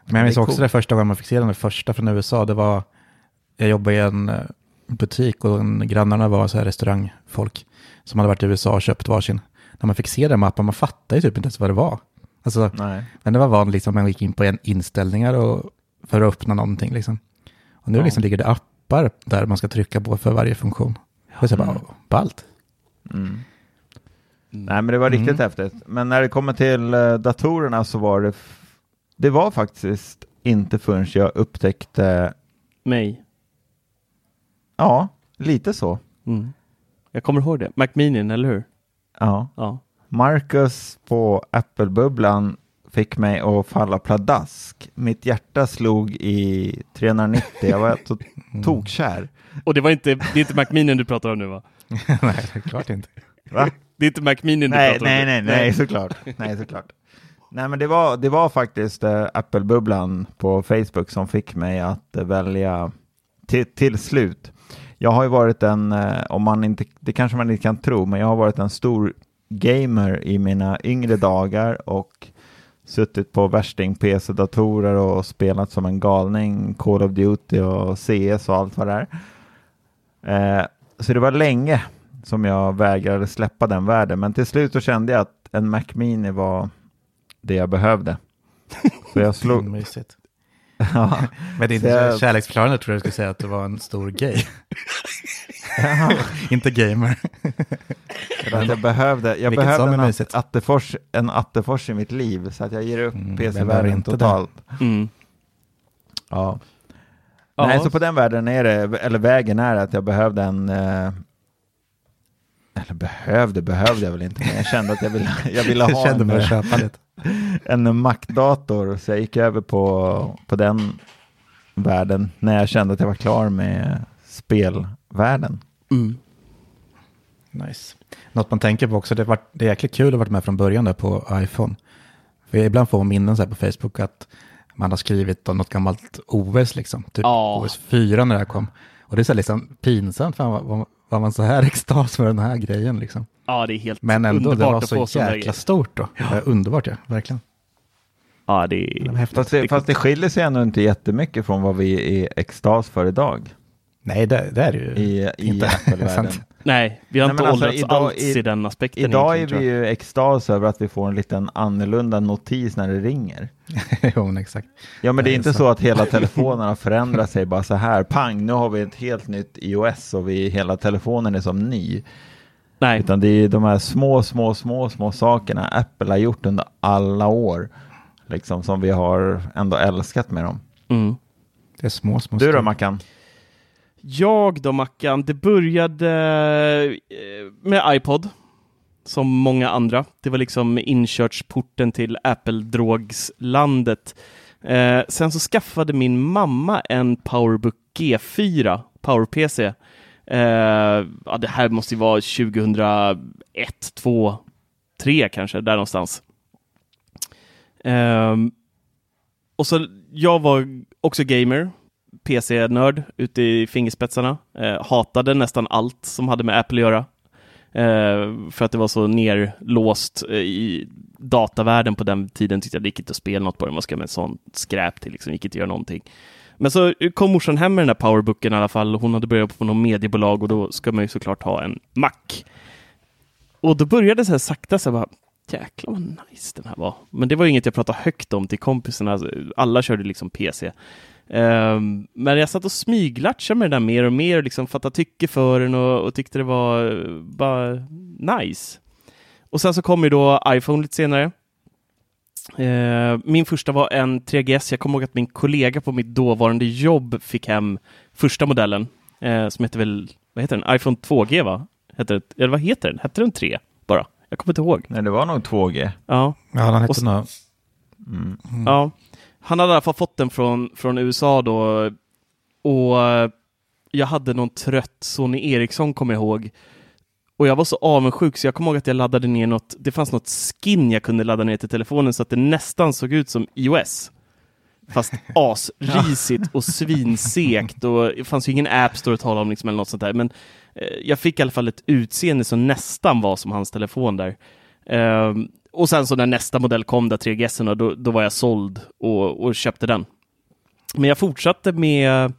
Men jag minns också det första gången man fick se den första från USA. Det var, jag jobbade i en butik och grannarna var så här restaurangfolk som hade varit i USA och köpt varsin. När man fick se den mappen, man fattade ju typ inte ens vad det var. Alltså, men det var vanligt liksom, man gick in på inställningar och för att öppna någonting liksom. Och nu liksom ligger det appar där man ska trycka på för varje funktion. Och så bara, ballt. Nej, men det var riktigt häftigt. Men när det kommer till datorerna så var det var faktiskt inte förrän jag upptäckte mig. Ja, lite så. Jag kommer ihåg det. Mac Mini, eller hur? Ja. Marcus på Apple-bubblan fick mig att falla pladask. Mitt hjärta slog i 390. Jag var tokkär. Och det är inte Mac Mini du pratar om nu, va? Nej, klart inte. Va? Det är inte Mac Mini du pratar om. Nej, såklart. Nej, men det var faktiskt Apple-bubblan på Facebook som fick mig att välja till slut. Jag har ju varit det kanske man inte kan tro, men jag har varit en stor gamer i mina yngre dagar och suttit på värsting PC-datorer och spelat som en galning Call of Duty och CS och allt vad det är. Så det var länge som jag vägrade släppa den världen, men till slut så kände jag att en Mac Mini var det jag behövde. Så jag slog... Mysigt. Ja, men det är inte kärleksförklarande, tror jag skulle säga att du var en stor gay. Inte gamer. Jag behövde en Attefors i mitt liv, så att jag ger upp PC-världen totalt. Ja. Nej, så på den världen vägen är att jag behövde behövde jag väl inte, men jag kände att jag ville ha en Mac-dator, så jag gick över på den världen när jag kände att jag var klar med spelvärlden. Nice. Något man tänker på också, det är jäkligt kul att vara med från början där på iPhone. För jag ibland får minnen så här på Facebook att man har skrivit om något gammalt OS liksom, typ OS 4 när det kom. Och det är så liksom pinsamt, fan var man så här extas med den här grejen liksom. Ja, det är helt men ändå, det var så jäkla grejer. stort då. Ja. Underbart, ja, verkligen. Ja, det är häftigt. Fast det skiljer sig ändå inte jättemycket från vad vi är extas för idag. Nej, det är det ju i Apple-världen. Nej, vi har inte åldrats alls i den aspekten. Idag är vi ju extas över att vi får en liten annorlunda notis när det ringer. Jo, men exakt. Ja, men det är inte så att hela telefonen har förändrat sig bara så här. Pang, nu har vi ett helt nytt iOS och hela telefonen är som ny. Nej. Utan det är de här små sakerna Apple har gjort under alla år. Liksom, som vi har ändå älskat med dem. Det är små. Du då, Mackan? Jag då, Mackan, det började med iPod som många andra. Det var liksom inkörsporten till Apple-drogslandet. Sen så skaffade min mamma en PowerBook G4 PowerPC. Det här måste ju vara 2001, 2, 3 kanske, där någonstans. Och så jag var också gamer, PC-nörd ute i fingerspetsarna. Hatade nästan allt som hade med Apple att göra. För att det var så nerlåst i datavärlden på den tiden. Tyckte jag det gick inte att spela något på det. Man ska med en sån skräp till, liksom, gick inte att göra någonting. Men så kom morsan hem med den där PowerBooken i alla fall. Hon hade börjat på någon mediebolag och då ska man ju såklart ha en Mac. Och då började det så här sakta så bara, jäklar vad nice den här var. Men det var ju inget jag pratade högt om till kompisarna. Alla körde liksom PC. Men jag satt och smyglatchade med det där mer och mer och liksom fattade tycke för den och tyckte det var bara nice. Och sen så kom ju då iPhone lite senare. Min första var en 3GS. Jag kommer ihåg att min kollega på mitt dåvarande jobb fick hem första modellen som heter väl, vad heter den? iPhone 2G, va? Eller vad heter den? Hette den 3 bara? Jag kommer inte ihåg. Nej, det var nog 2G. Ja, den hette nog. Ja. Han hade i alla fall fått den från USA då, och jag hade någon trött Sony Ericsson, kommer jag ihåg. Och jag var så avundsjuk så jag kommer ihåg att jag laddade ner det fanns något skin jag kunde ladda ner till telefonen så att det nästan såg ut som iOS. Fast asrisigt och svinsekt, och det fanns ju ingen App Store att tala om liksom, eller något sånt där. Men jag fick i alla fall ett utseende som nästan var som hans telefon där. Och sen så när nästa modell kom, där 3GS, då var jag såld och köpte den. Men jag fortsatte med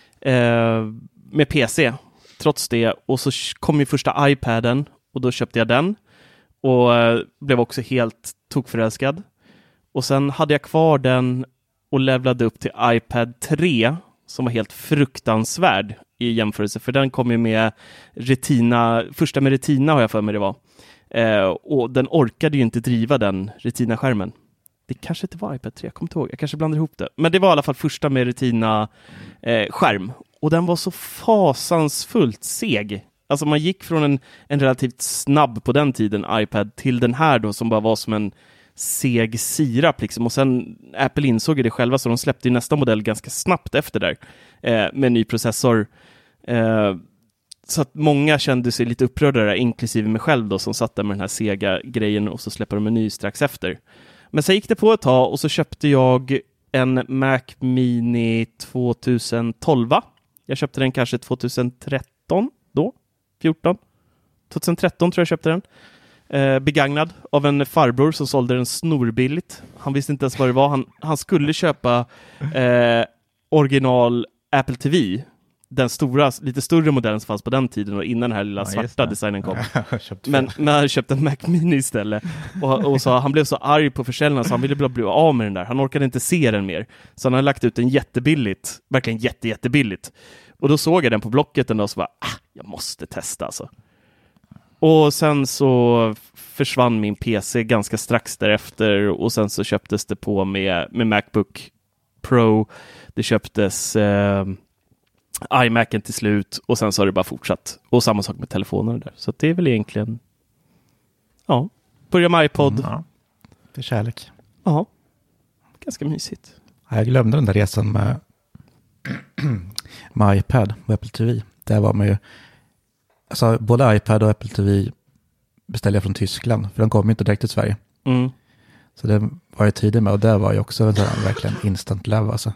PC trots det, och så kom ju första iPaden och då köpte jag den och blev också helt tokförälskad. Och sen hade jag kvar den och levlade upp till iPad 3 som var helt fruktansvärd i jämförelse, för den kom ju med Retina, första med Retina har jag för mig det var. Och den orkade ju inte driva den Retina-skärmen. Det kanske inte var iPad 3, jag kommer inte ihåg. Jag kanske blandar ihop det. Men det var i alla fall första med Retina-skärm. Och den var så fasansfullt seg. Alltså man gick från en relativt snabb på den tiden iPad till den här då som bara var som en seg sirap liksom. Och sen Apple insåg det själva, så de släppte ju nästa modell ganska snabbt efter där. Med en ny processor. Så att många kände sig lite upprörda där, inklusive mig själv då, som satt där med den här sega grejen, och så släpper de en ny strax efter. Men så gick det på ett tag och så köpte jag en Mac Mini 2012. Jag köpte den kanske 2013 då, 14. 2013 tror jag köpte den. Begagnad av en farbror som sålde den snorbilligt. Han visste inte ens vad det var. Han skulle köpa original Apple TV. Den stora, lite större modellen som fanns på den tiden och innan den här lilla svarta designen kom. Men han köpte en Mac Mini istället. Och så, han blev så arg på försäljningen så han ville bli av med den där. Han orkade inte se den mer. Så han har lagt ut den jättebilligt. Verkligen jättebilligt. Och då såg jag den på Blocket och så bara, jag måste testa alltså. Och sen så försvann min PC ganska strax därefter, och sen så köptes det på med Macbook Pro. Det köptes iMacen till slut, och sen så har det bara fortsatt. Och samma sak med telefonerna där. Så det är väl egentligen, ja, börja med iPod. Ja. Det är kärlek. Ja, ganska mysigt. Jag glömde den där resan med iPad och Apple TV. Där var man ju, alltså både iPad och Apple TV beställde jag från Tyskland, för de kom inte direkt till Sverige. Mm. Så det var jag tidig med, och där var ju också verkligen instant love alltså.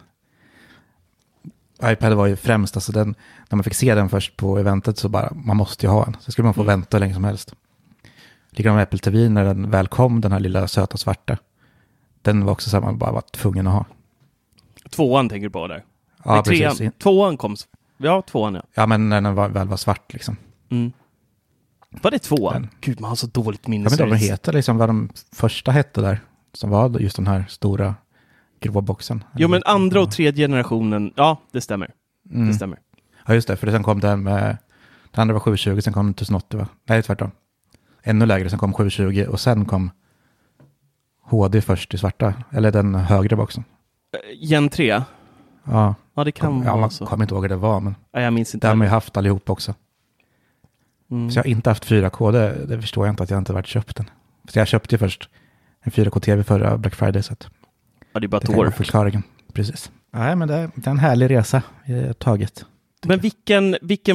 iPad var ju främst, alltså den, när man fick se den först på eventet så bara, man måste ju ha en. Så skulle man få vänta hur länge som helst. Likadant med Apple TV, när den väl kom, den här lilla söta svarta. Den var också så att man bara var tvungen att ha. 2:an tänker du på där? Ja, nej, precis. 2:an kom. Ja, 2:an ja. Ja, men när den väl var svart liksom. Mm. Var det 2:an? Gud, man har så dåligt minne. Jag vet inte vad de heter, liksom, vad de första hette där. Som var just den här stora grova boxen. Jo, men andra och tredje generationen, ja, det stämmer. Det stämmer. Ja, just det, för sen kom den med, den andra var 720, sen kom den 1080 va? Nej, tvärtom. Ännu lägre, sen kom 720 och sen kom HD först i svarta, eller den högre boxen. Gen 3? Ja. Ja, det kan vara man så. Jag kommer inte ihåg hur det var, men ja, jag minns inte. Det har man ju haft allihop också. Så jag har inte haft 4K, det förstår jag inte att jag inte varit köpt den. Så jag köpte ju först en 4K-TV förra Black Friday, så att ja, det är bara ett år. Det kan förklaringen, precis. Nej, men det är en härlig resa taget. Men vilken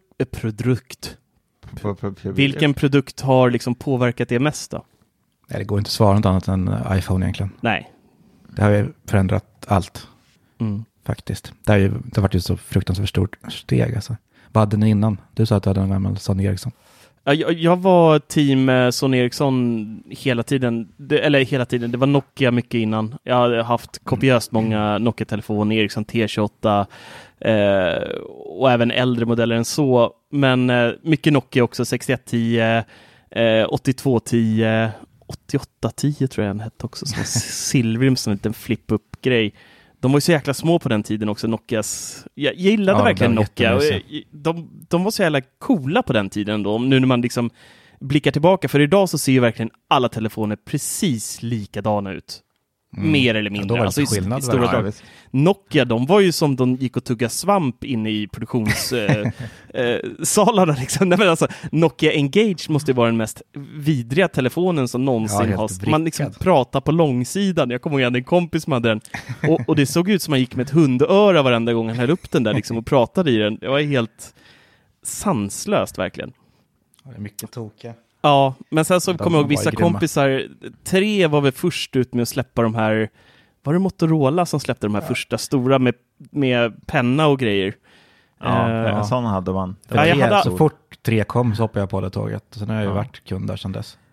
produkt har liksom påverkat det mest då? Nej, det går inte att svara något annat än iPhone egentligen. Nej. Det har ju förändrat allt. Faktiskt. Det har varit ju så fruktansvärt stort steg alltså. Vad hade ni innan? Du sa att du hade en gammal Sony Ericsson. Jag var team Sony Ericsson hela tiden. Det var Nokia mycket innan. Jag hade haft kopiöst många Nokia-telefoner, Ericsson T28 och även äldre modeller än så. Men mycket Nokia också, 6110, 8210, 8810 tror jag den hette också. Som silvrig, som en liten flip-up-grej. De var ju så jäkla små på den tiden också, Nokias. Jag gillade verkligen Nokia. Och de var så jävla coola på den tiden då. Nu när man liksom blickar tillbaka. För idag så ser ju verkligen alla telefoner precis likadana ut. Mer eller mindre. Ja, alltså i Nokia, de var ju som de gick och tugga svamp inne i produktionssalarna. Liksom. Nej, men alltså, Nokia Engage måste ju vara den mest vidriga telefonen som någonsin har. Man liksom pratar på långsidan. Jag kommer ihåg att en kompis som hade den. Och det såg ut som man gick med ett hundöra varenda gång han höll upp den där liksom, och pratade i den. Det var helt sanslöst verkligen. Det är mycket tokiga. Ja, men sen så kommer jag ihåg vissa kompisar. 3 var väl först ut med att släppa de här. Var det Motorola som släppte de här första stora med penna och grejer? Ja, sådana hade man. Så fort 3 kom så hoppade jag på det tåget. Sen har jag ju varit kund där sedan dess.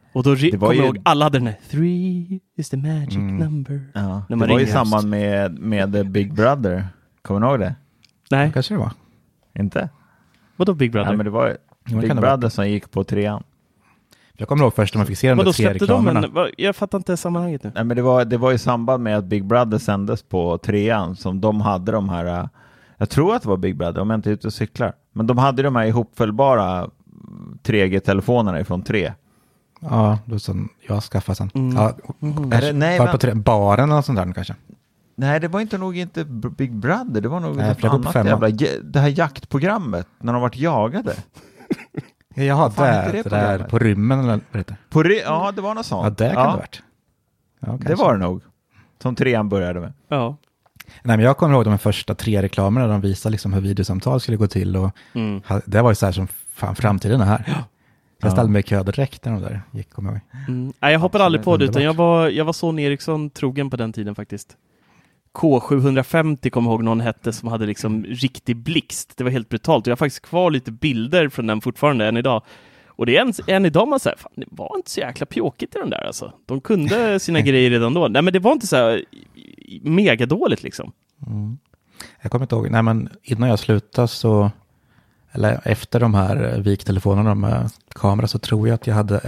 Och då Det var kommer ju- jag ihåg, alla hade den här 3 is the magic number. Ja. När Det man var ju i ringer samband med Big Brother. Kommer ni ihåg det? Nej, Kanske det var. Inte? vadå Big Brother? Nej, men det var Jo, Big kan det vara. Brother som gick på 3:an. Jag kommer ihåg först när man fick se de Vadå där 3 släppte de reklamerna. jag fattar inte sammanhanget nu. Nej, men det var i samband med att Big Brother sändes på 3:an som de hade de här, jag tror att det var Big Brother om jag inte är ute och cyklar, men de hade de här ihopfällbara 3G-telefonerna ifrån 3. Ja, då som jag skaffade sen. Mm. Ja, Är det- nej, var men- på baren eller sånt där kanske. Nej, det var nog inte Big Brother, det var nog Nej, något för jag går på annat 5:an. det här jaktprogrammet när de varit jagade. Jaha, fan heter det det där programmet? på rymmen eller vad heter det? Ja, det var något sånt. Ja, det kan det ha varit. Ja, Det kanske. var det nog. Som 3:an började med. Ja. Nej, men jag kommer ihåg de första 3 reklamerna. De visade liksom hur videosamtal skulle gå till. Och Mm. det var ju så här som fan, framtiden är här. Jag Ja. ställde mig i kö direkt när de där gick, kommer jag ihåg. Mm. Nej, jag hoppade aldrig på det, utan Underbart. jag var Sony Ericsson trogen på den tiden faktiskt. K750 kommer jag ihåg någon hette som hade liksom riktig blixt. Det var helt brutalt. Och jag har faktiskt kvar lite bilder från den fortfarande än idag. Och det är än idag man säger, fan, det var inte så jäkla pjåkigt i den där alltså. De kunde sina grejer redan då. Nej, men det var inte så här mega dåligt liksom. Mm. Jag kommer inte ihåg. Nej, men innan jag slutade så, eller efter de här viktelefonerna med kamera, så tror jag att jag hade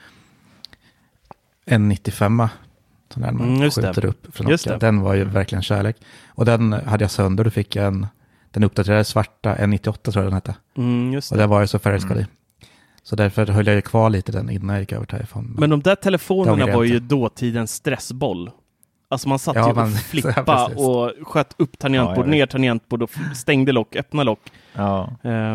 en 95 sån där man Just det. skjuter upp från Just Nokia. det. Den var ju verkligen kärlek. Och den hade jag sönder, då fick jag den uppdaterade svarta, N98 tror jag den hette. Just Och det. den var jag så förälskad i. Så därför höll jag ju kvar lite den innan jag gick över till iPhone. Men de där telefonerna Det ångrar jag var ju inte. dåtidens stressboll. Alltså man satt Ja, ju man- och ja, flippa precis. och sköt upp Ja, tangentbord, jag vet. ner tangentbord och stängde lock, öppna lock. Ja.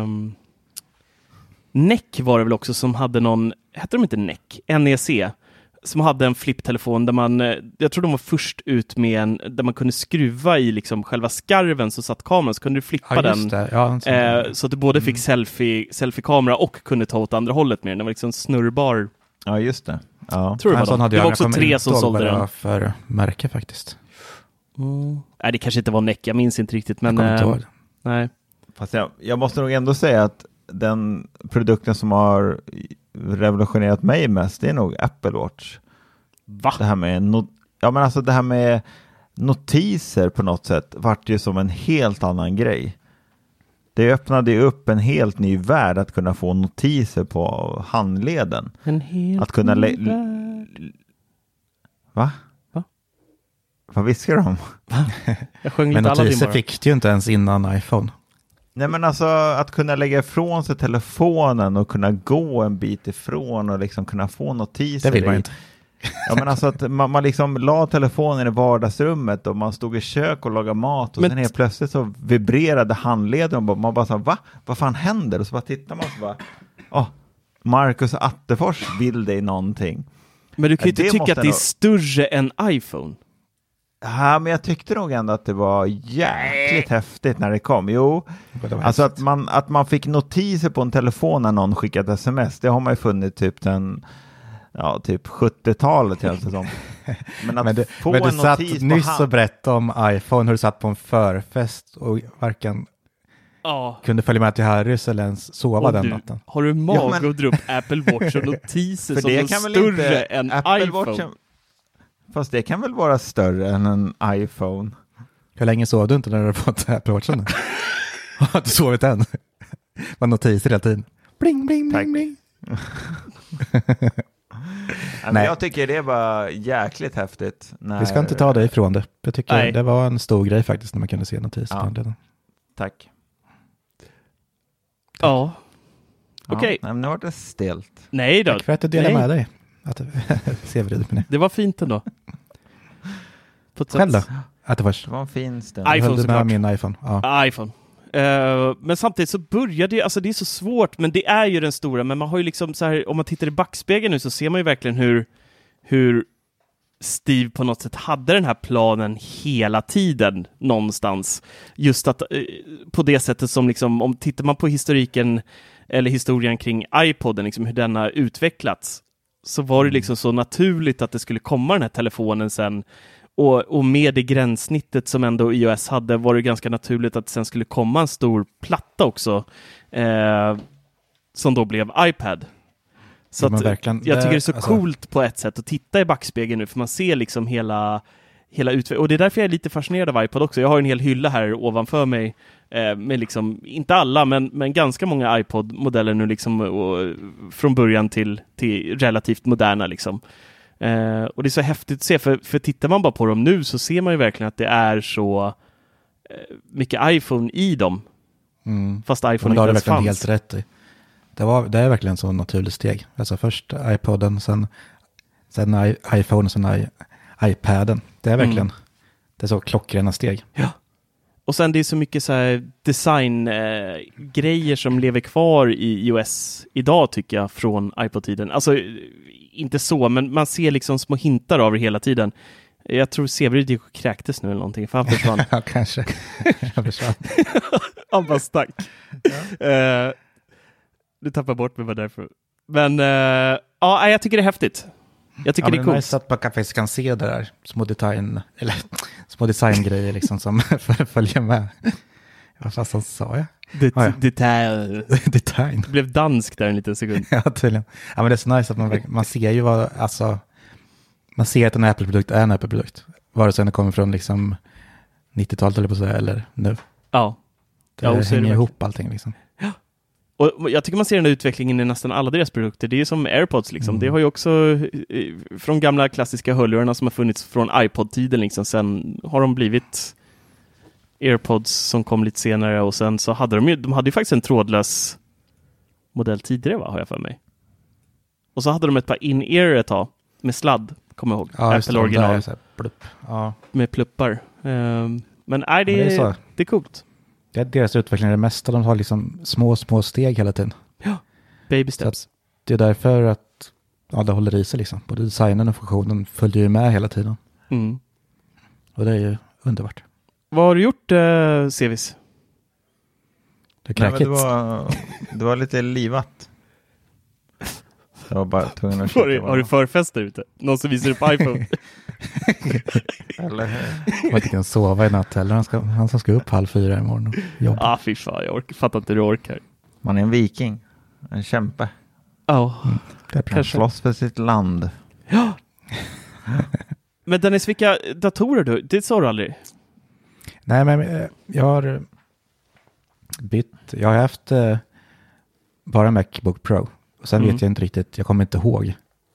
NEC var det väl också som hade någon, hette de inte NEC? NEC. Som hade en flipptelefon där man, jag tror de var först ut med en, där man kunde skruva i liksom själva skarven så satt kameran, så kunde du flippa Ja, den. just det. Ja, Så att du både fick selfie-kamera och kunde ta åt andra hållet med den. Det var liksom snurrbar. Ja, just det. Ja. Tror du en det sån var hade det jag. var Jag också kommer 3 inte som ihåg sålde vad det den. var för märke faktiskt. Nej, det kanske inte var NEC, jag minns inte riktigt. Men Jag kommer inte ihåg. nej. Fast jag måste nog ändå säga att den produkten som har revolutionerat mig mest, det är nog Apple Watch. Va? Det här med det här med notiser på något sätt vart ju som en helt annan grej. Det öppnade ju upp en helt ny värld att kunna få notiser på handleden. En helt Att kunna ny värld. Va? Va? Vad viskar de? Jag sjöng Men lite Aladdin notiser bara. fick du ju inte ens innan iPhone. Nej, men alltså att kunna lägga ifrån sig telefonen och kunna gå en bit ifrån och liksom kunna få notiser. Det vill man ju inte. Ja, men alltså att man liksom la telefonen i vardagsrummet och man stod i kök och lagade mat och Men sen helt plötsligt så vibrerade handleden och man bara så, va? Vad fan händer? Och så bara tittar man och så bara, Marcus Attefors vill dig någonting. Men du kan ju Ja, inte det tycka måste att det är nog- större än iPhone. Ja, men jag tyckte nog ändå att det var jäkligt häftigt när det kom. Jo, alltså att man fick notiser på en telefon när någon skickat sms, det har man ju funnit typ typ 70-talet känns det som. Men att Men du få en satt notis på nyss och berättade om iPhone, hur du satt på en förfest och varken Ja. kunde följa med till Harrys eller ens sova Och den du, natten. har du mag Ja, men- att dra upp Apple Watch och notiser för som det är kan väl större inte än Apple iPhone? Watchen, fast det kan väl vara större än en iPhone. Hur länge sov du inte när du hade fått Apple Watchen? Har du inte sovit än? Man notiser hela tiden. Bling, bling, Tack. bling, bling. Men Nej. jag tycker det var jäkligt häftigt. När... Vi ska inte ta det ifrån det. Jag tycker Nej. det var en stor grej faktiskt när man kunde se notiser Ja. på handleden. Tack. Ja. Ja, Okej. nej, men nu var det stelt. Nej då. Tack för att du delade Nej. med dig. Att du ser vridet med det. Det var fint ändå. På ett Själv då? sätt. Att det var Det var en fin stund. iPhone höll du såklart. med min iPhone. Ja. iPhone. Men samtidigt så började alltså det är så svårt, men det är ju den stora, men man har ju liksom så här, om man tittar i backspegeln nu så ser man ju verkligen hur Steve på något sätt hade den här planen hela tiden någonstans. Just att på det sättet som liksom, om tittar man på historien kring iPoden, liksom hur den har utvecklats, så var det liksom så naturligt att det skulle komma den här telefonen sen. Och med det gränssnittet som ändå iOS hade var det ganska naturligt att sen skulle komma en stor platta också som då blev iPad. Så men att verkligen, jag tycker det är så alltså, coolt på ett sätt att titta i backspegeln nu, för man ser liksom hela utvecklingen. Och det är därför jag är lite fascinerad av iPod också. Jag har en hel hylla här ovanför mig med liksom, inte alla, men ganska många iPod-modeller nu liksom, och från början till relativt moderna liksom. Och det är så häftigt att se, för tittar man bara på dem nu så ser man ju verkligen att det är så mycket iPhone i dem. Fast iPhone inte ens fanns. Helt rätt i. Det är verkligen så naturligt steg. Alltså först iPoden, sen iPhone, sen iPaden. Det är verkligen det är så klockrena steg. Ja. Och sen det är så mycket så här design-grejer som lever kvar i iOS idag, tycker jag, från iPod-tiden. Alltså, inte så, men man ser liksom små hintar av det hela tiden. Jag tror Severyd gick och kräktes nu eller någonting, för han försvann. Ja, kanske. Han försvann. Han bara stack. Ja. Du tappar bort mig bara därför. Men ja, jag tycker det är häftigt. Jag tycker det är coolt. Nice att man faktiskt kan se det där små designgrejer liksom som följer med. Vad fasen sa jag? Design. Design. Det blev dansk där en liten sekund. Ja, tydligen. Ja, men det är så nice att man ser ju vad, alltså, man ser att en Apple-produkt är en Apple-produkt. Vare sig den kommer från liksom 90-talet eller på så, eller nu. Ja. Det hänger ihop allting liksom. Ja. Och jag tycker man ser den här utvecklingen i nästan alla deras produkter. Det är som AirPods liksom. Det har ju också från gamla klassiska hörlurarna som har funnits från iPod-tiden liksom. Sen har de blivit AirPods som kom lite senare, och sen så hade de hade ju faktiskt en trådlös modell tidigare, har jag för mig. Och så hade de ett par in-ear ett tag med sladd, kommer jag ihåg. Ja, Apple original. Ja. Med pluppar. Men det är coolt. Det är deras utveckling, det mesta. De har liksom små steg hela tiden. Ja, baby steps. Det är därför att det håller i sig liksom. Både designen och funktionen följer ju med hela tiden. Och det är ju underbart. Vad har du gjort, Sevis? Det är kräkigt. Det var lite livat. Jag var bara tvungen att köpa. Har du förfest där ute? Någon som visar upp iPhone? Eller man inte kan sova i natt heller. Han ska upp 3:30 imorgon och jobba. Fy fan, jag fattar inte hur du orkar. Man är en viking. En kämpe. Det slåss för sitt land. Ja. Men Dennis, vilka datorer du? Det sa du aldrig. Nej, men jag har bytt. Jag har haft bara Macbook Pro. Och sen vet jag inte riktigt, jag kommer inte ihåg.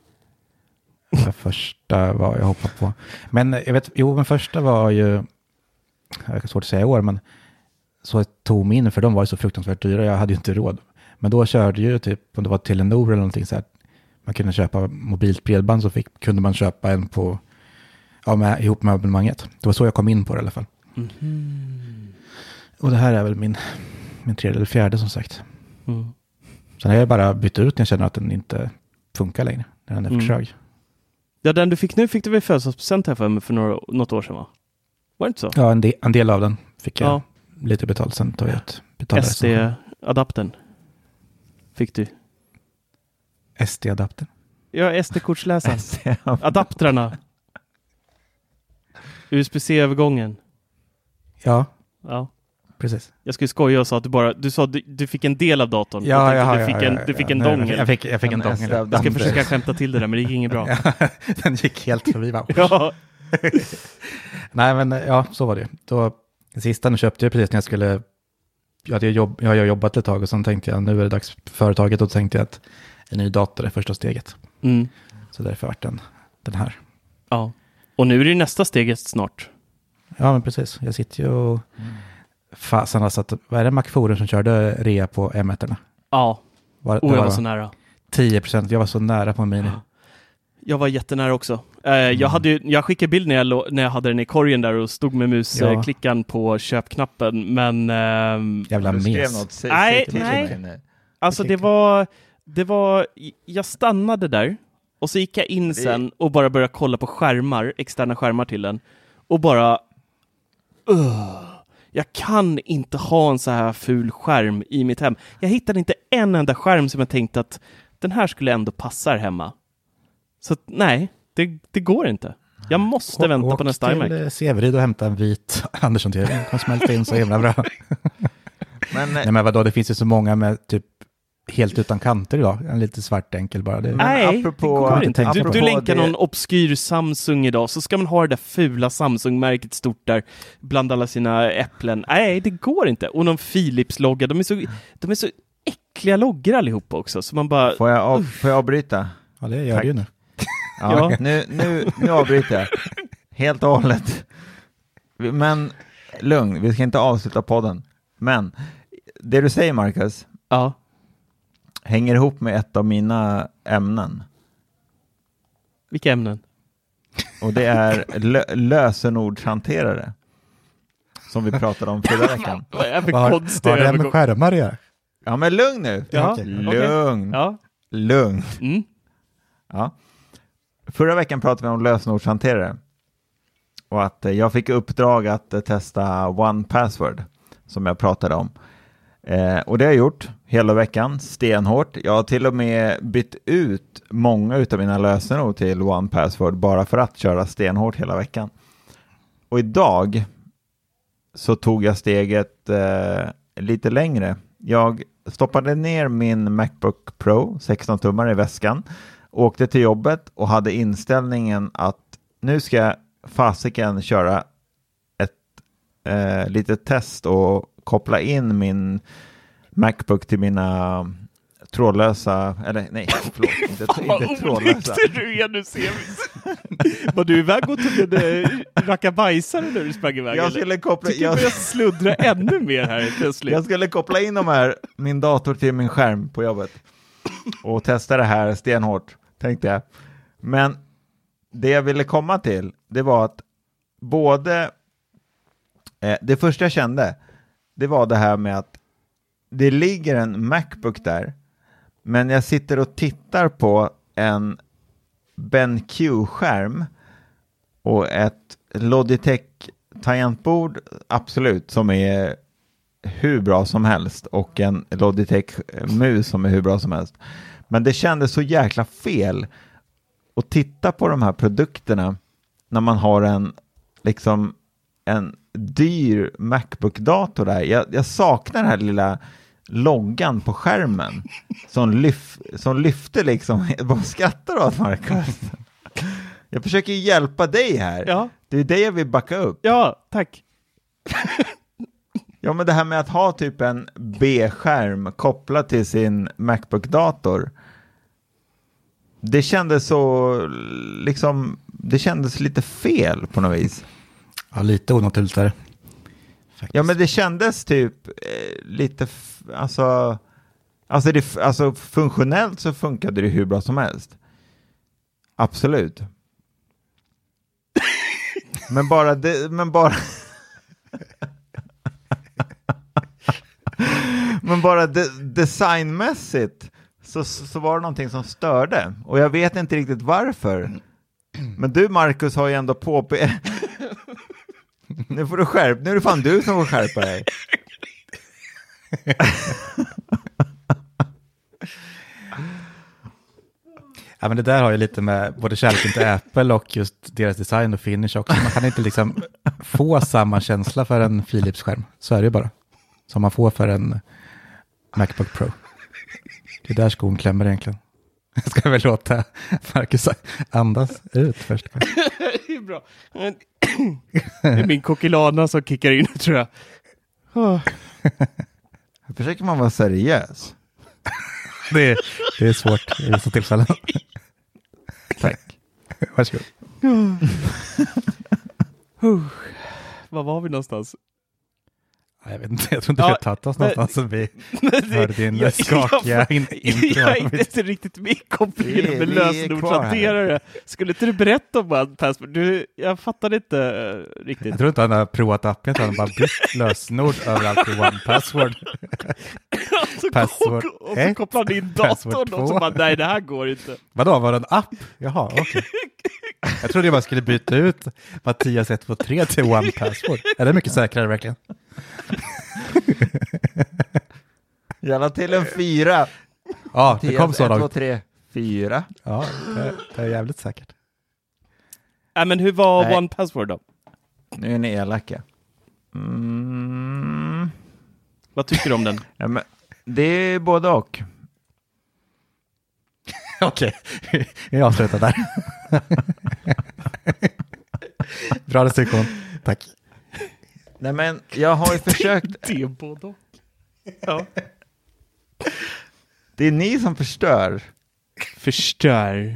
Det första var jag hoppade på. Men jag vet, men första var ju, jag har svårt att säga i år, men så jag tog mig in, för de var ju så fruktansvärt dyra, jag hade ju inte råd. Men då körde ju typ, om det var Telenor eller någonting så här, man kunde köpa mobilt bredband, så kunde man köpa en på, ihop med abonnemanget. Det var så jag kom in på det i alla fall. Och det här är väl min tredje eller fjärde som sagt. Sen har jag bara bytt ut när jag känner att den inte funkar längre. Den är för trög. Ja, den du fick nu fick du väl födelsedagspresent här för något år sedan, va? Var det inte så? Ja, en del av den fick jag lite betalt. Sen tog jag ut betalare. SD-adaptern fick du. SD-adaptern? Ja, SD-kortsläsaren. Adaptrarna. USB-C-övergången. Ja. Ja. Precis. Jag skulle skoja och sa att du sa att du fick en del av datorn. Du fick en dongel. Jag fick en dongel. Jag ska försöka skämta till det där, men det gick inget bra. Den gick helt förbi. Ja. Nej, men så var det. Då, sista köpte jag precis när jag skulle... Jag har jobbat ett tag och sen tänkte jag, nu är det dags för företaget, och då tänkte jag att en ny dator är första steget. Så därför vart den här. Ja. Och nu är det nästa steget snart. Ja, men precis. Jag sitter ju och... Fasen har satt... Vad är det, MacForum som körde rea på M1-erna? Ja. Jag var så nära. 10%. Jag var så nära på en mini. Jag var jättenära också. Jag skickade bild när jag hade den i korgen där och stod med musklickan på köpknappen, men... Jävla mes. Nej. Alltså det var... Jag stannade där och så gick jag in sen och bara började kolla på externa skärmar till den. Och bara... Jag kan inte ha en så här ful skärm i mitt hem. Jag hittade inte en enda skärm som jag tänkte att den här skulle ändå passa hemma. Så nej, det går inte. Jag måste vänta på nästa iMac. Åk till Severyd och hämta en vit Andersson-TV. Den kan smälta in så himla bra. Men vadå, det finns ju så många med typ helt utan kanter idag. En lite svart enkel bara. Nej, apropå, det går inte. apropå Du länkar det- någon obskyr Samsung idag, så ska man ha det där fula Samsung-märket stort där bland alla sina äpplen. Nej, det går inte. Och någon Philips-logga. De är så äckliga loggor allihopa också. Så man bara... Får jag avbryta? Ja, det gör Tack. det ju nu. Ja, nu avbryter jag. Helt och hållet. Men lugn, vi ska inte avsluta podden. Men det du säger, Marcus, Ja. hänger ihop med ett av mina ämnen. Vilka ämnen? Och det är lösenordshanterare. Som vi pratade om förra veckan. Vad är för Vad konstiga har det med övergång? skärmar att göra? Ja, men lugn nu. Ja, Okej. Lugn. Ja. Lugn. Mm. Ja. Förra veckan pratade vi om lösenordshanterare. Och att jag fick uppdrag att testa OnePassword som jag pratade om. Och det har jag gjort hela veckan, stenhårt. Jag har till och med bytt ut många utav mina lösenord till OnePassword bara för att köra stenhårt hela veckan. Och idag så tog jag steget lite längre. Jag stoppade ner min MacBook Pro 16-tummare i väskan, åkte till jobbet och hade inställningen att nu ska jag fasiken köra ett litet test och koppla in min MacBook till mina trådlösa, eller nej, förlåt, inte trådlösa. Du är nu, Sevis. Var du iväg och tog en rackabajsare när du sprang iväg? Jag skulle koppla, Jag börjar sluddra ännu mer här plötsligt. jag skulle koppla in min dator till min skärm på jobbet och testa det här stenhårt, tänkte jag. Men det jag ville komma till, det var att både det första jag kände, det var det här med att det ligger en MacBook där, men jag sitter och tittar på en BenQ-skärm och ett Logitech tangentbord, absolut, som är hur bra som helst, och en Logitech-mus som är hur bra som helst. Men det kändes så jäkla fel att titta på de här produkterna när man har en dyr MacBook-dator där. Jag saknar den här lilla loggan på skärmen som lyfter liksom. Vad skrattar du åt, Marcus? Jag försöker hjälpa dig här. Ja. Det är det jag vill backa upp. Ja, tack. Ja, men det här med att ha typ en B-skärm kopplad till sin MacBook-dator. Det kändes så det kändes lite fel på något vis. Ja, lite onaturligt där. Ja, men det kändes typ lite alltså funktionellt så funkade det hur bra som helst. Absolut. men bara designmässigt så var det någonting som störde. Och jag vet inte riktigt varför. Men du, Marcus, har ju ändå Nu får du skärpa. Nu är det fan du som får skärpa dig. Ja, men det där har ju lite med både kärleken till Apple och just deras design och finish också. Man kan inte liksom få samma känsla för en Philips-skärm. Så är det ju bara. Som man får för en MacBook Pro. Det är där skon klämmer egentligen. Jag ska väl låta Marcus andas ut först. Det är bra. Det är min kokilana som kickar in, tror jag. Försöker man vara seriös? Det är svårt i vissa tillfällen. Tack. Varsågod. Var var vi någonstans? Jag vet inte, jag tror inte vi har tagit oss någonstans som vi hörde din skakiga intro. Jag är inte riktigt med kopplingen med lösenordshanterare. Skulle inte du berätta om OnePassword? Jag fattade inte riktigt. Jag tror inte han har provat appen, utan han har bara bytt lösenord överallt i OnePassword. Password Och så kopplar han in datorn och så bara, nej, det här går inte. Vadå, var det en app? Jaha, okej. Jag trodde jag bara skulle byta ut Mattias 123 till OnePassword. Är det mycket säkrare verkligen? Jag la till en 4. Ja, det kom så 1, 2, långt. 3, 4. Ja, det är jävligt säkert. Men hur var OnePassword då? Nu är ni elaka. Vad tycker du om den? Ja, men det är både och. Okej, vi avslutar där. Bra recension, tack. Nej men, jag har ju försökt... Det både och. Ja. Det är ni som förstör. Förstör.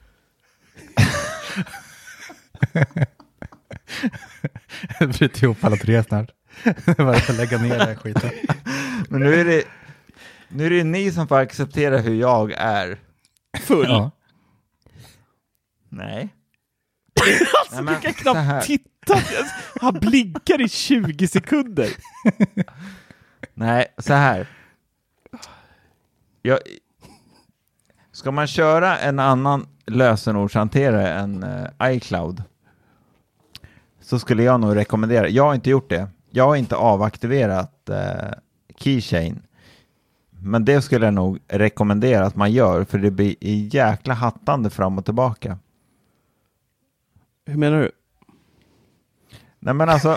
Jag bryter ihop alla tre snart. Bara lägga ner den här skiten. Men nu är det ni som får acceptera hur jag är. Full. Ja. Nej. Alltså, Nej, men du kan så knappt här. titta. Han blinkar i 20 sekunder. Nej, så här. Ska man köra en annan lösenordshanterare än iCloud, så skulle jag nog rekommendera. Jag har inte gjort det. Jag har inte avaktiverat Keychain. Men det skulle jag nog rekommendera att man gör, för det blir jäkla hattande fram och tillbaka. Hur menar du? Nej men alltså...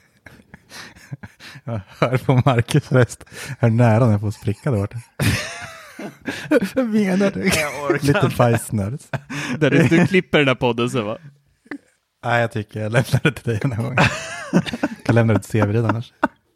Jag hör på Marcus röst. Hur nära den får spricka där borta. Jag menar det. Lite bajsnörs. Där du klipper den här podden så va? Nej, jag tycker jag lämnar det till dig den här gången. Jag kan lämna det till Severin annars.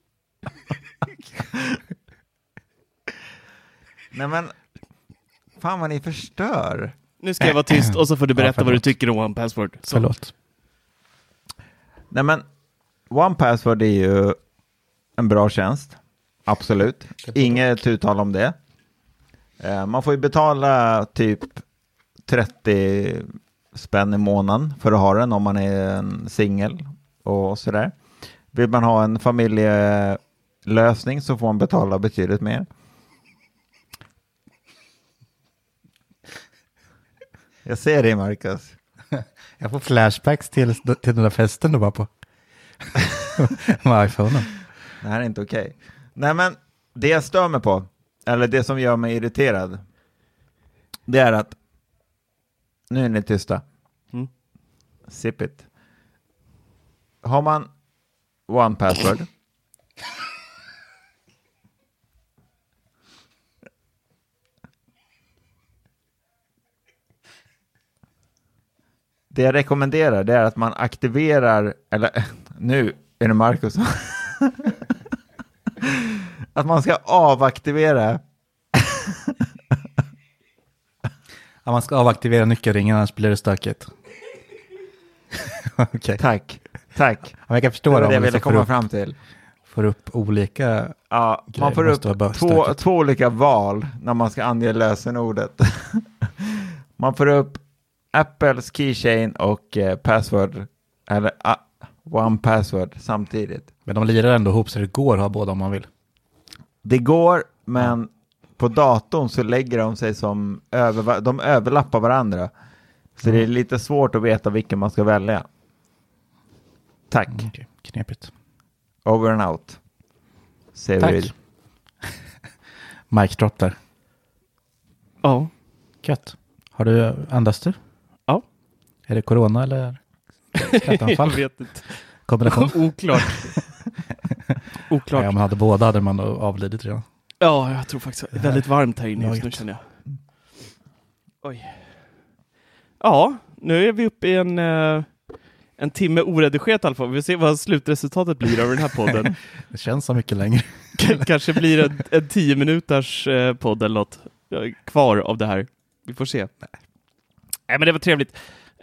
Nej men... Fan vad ni förstör. Nu ska jag vara tyst och så får du berätta Ja, vad du tycker om One Password. Så. Förlåt. Nej men... One Password är ju en bra tjänst. Absolut. Inget uttal om det. Man får ju betala typ 30 spänn i månaden för att ha den om man är en singel och sådär. Vill man ha en familjelösning så får man betala betydligt mer. Jag ser dig, Marcus. Jag får flashbacks till den där festen du var på. Med iPhonen. Det här är inte okej. Nej men, det jag stör mig på, eller det som gör mig irriterad, det är att, nu är ni tysta. Sip it. Har man One Password, det jag rekommenderar, det är att man aktiverar, eller nu är det Marcus. Att man ska avaktivera. Ja, man ska avaktivera nyckelringen, annars blir det stökigt. Okej. Tack. Ja, jag kan förstå Det var det. det jag Om ville man komma fram till. får upp olika... Ja, grejer, man får måste vara bara upp stökigt. två olika val när man ska ange lösenordet. Man får upp Apples Keychain och Password, eller One Password samtidigt. Men de lirar ändå ihop så det går att ha båda om man vill. Det går, men på datorn så lägger de sig som de överlappar varandra. Så det är lite svårt att veta vilken man ska välja. Tack. Okej, knepigt. Over and out. Severin. Tack. Mic drop där. Ja. Gött. Har du, andas du? Ja. Är det corona eller skrattanfall? Jag vet inte. Kombination? Oklart. Oklart. Ja, om man hade båda hade man avlidit redan. Ja, jag tror faktiskt det är väldigt varmt här inne just nu, känner jag. Oj. Ja, nu är vi uppe i en timme oredigerat i alla fall. Vi får se vad slutresultatet blir av den här podden. Det känns så mycket längre. Kanske blir det en 10 minuters podd eller något kvar av det här. Vi får se. Nej, men det var trevligt.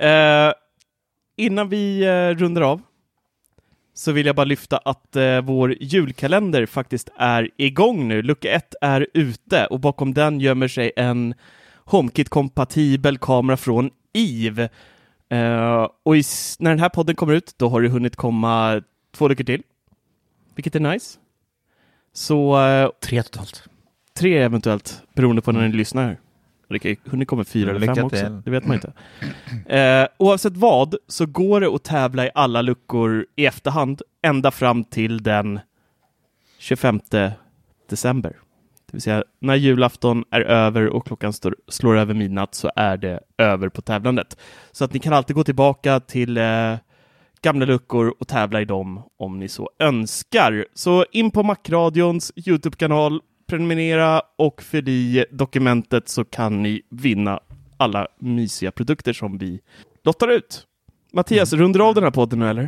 Innan vi rundar av så vill jag bara lyfta att vår julkalender faktiskt är igång nu. Lucka 1 är ute och bakom den gömmer sig en HomeKit-kompatibel kamera från Eve. Och när den här podden kommer ut, då har det hunnit komma 2 luckor till. Vilket är nice. Så 3 totalt. 3 eventuellt, beroende på när ni lyssnar här. Det kan hunnit komma 4 eller 5 också. Det vet man inte. Oavsett vad så går det att tävla i alla luckor i efterhand ända fram till den 25 december. Det vill säga när julafton är över och klockan slår över midnatt så är det över på tävlandet. Så att ni kan alltid gå tillbaka till gamla luckor och tävla i dem om ni så önskar. Så in på Macradions YouTube-kanal, prenumerera och fyll i dokumentet så kan ni vinna alla mysiga produkter som vi lottar ut. Mattias, rundar av den här podden nu, eller?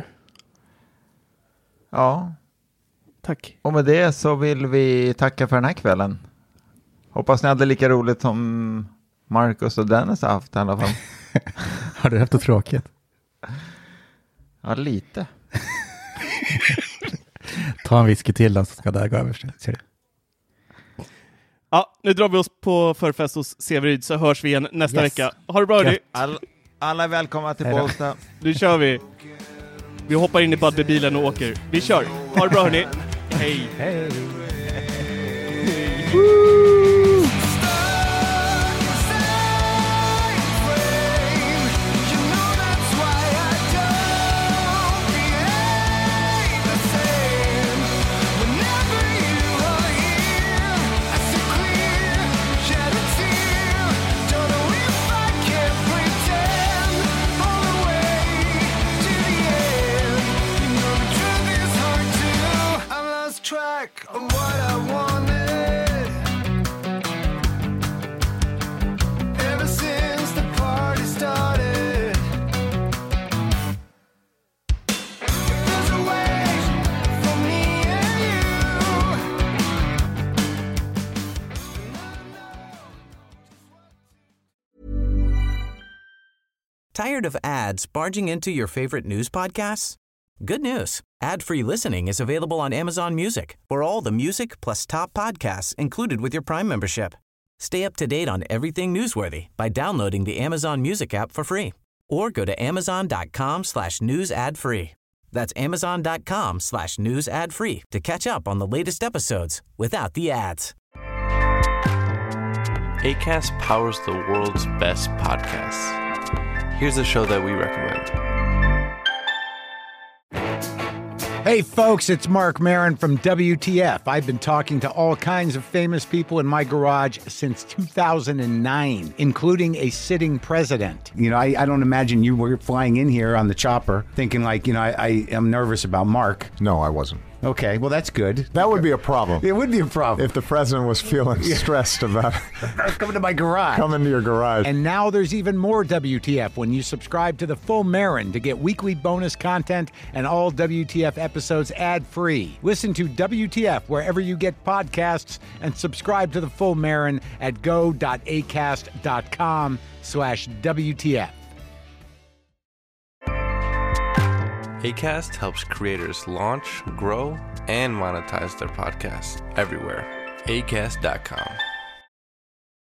Ja. Tack. Och med det så vill vi tacka för den här kvällen. Hoppas ni hade lika roligt som Marcus och Dennis har haft i alla fall. Har du haft det tråkigt? Ja, lite. Ta en whisky till då, så ska det här gå över. Ser du? Ja, nu drar vi oss på förfest hos Severyd, så hörs vi igen nästa vecka. Ha det bra, hörni. Alla är välkomna till Bålsta. Nu kör vi. Vi hoppar in i Budbee-bilen och åker. Vi kör. Ha det bra, hörni. Hej. Hej. Track of what I wanted ever since the party started. There's a way for me and you. Tired of ads barging into your favorite news podcasts? Good news. Ad-free listening is available on Amazon Music for all the music plus top podcasts included with your Prime membership. Stay up to date on everything newsworthy by downloading the Amazon Music app for free or go to amazon.com/news ad free. That's amazon.com/news ad free to catch up on the latest episodes without the ads. Acast powers the world's best podcasts. Here's a show that we recommend. Hey folks, it's Mark Maron from WTF. I've been talking to all kinds of famous people in my garage since 2009, including a sitting president. You know, I don't imagine you were flying in here on the chopper thinking like, you know, I am nervous about Mark. No, I wasn't. Okay, well, that's good. That would be a problem. It would be a problem. If the president was feeling stressed about coming to my garage. Coming to your garage. And now there's even more WTF when you subscribe to the full Marin to get weekly bonus content and all WTF episodes ad-free. Listen to WTF wherever you get podcasts and subscribe to the full Marin at go.acast.com/WTF. Acast helps creators launch, grow, and monetize their podcasts everywhere. Acast.com.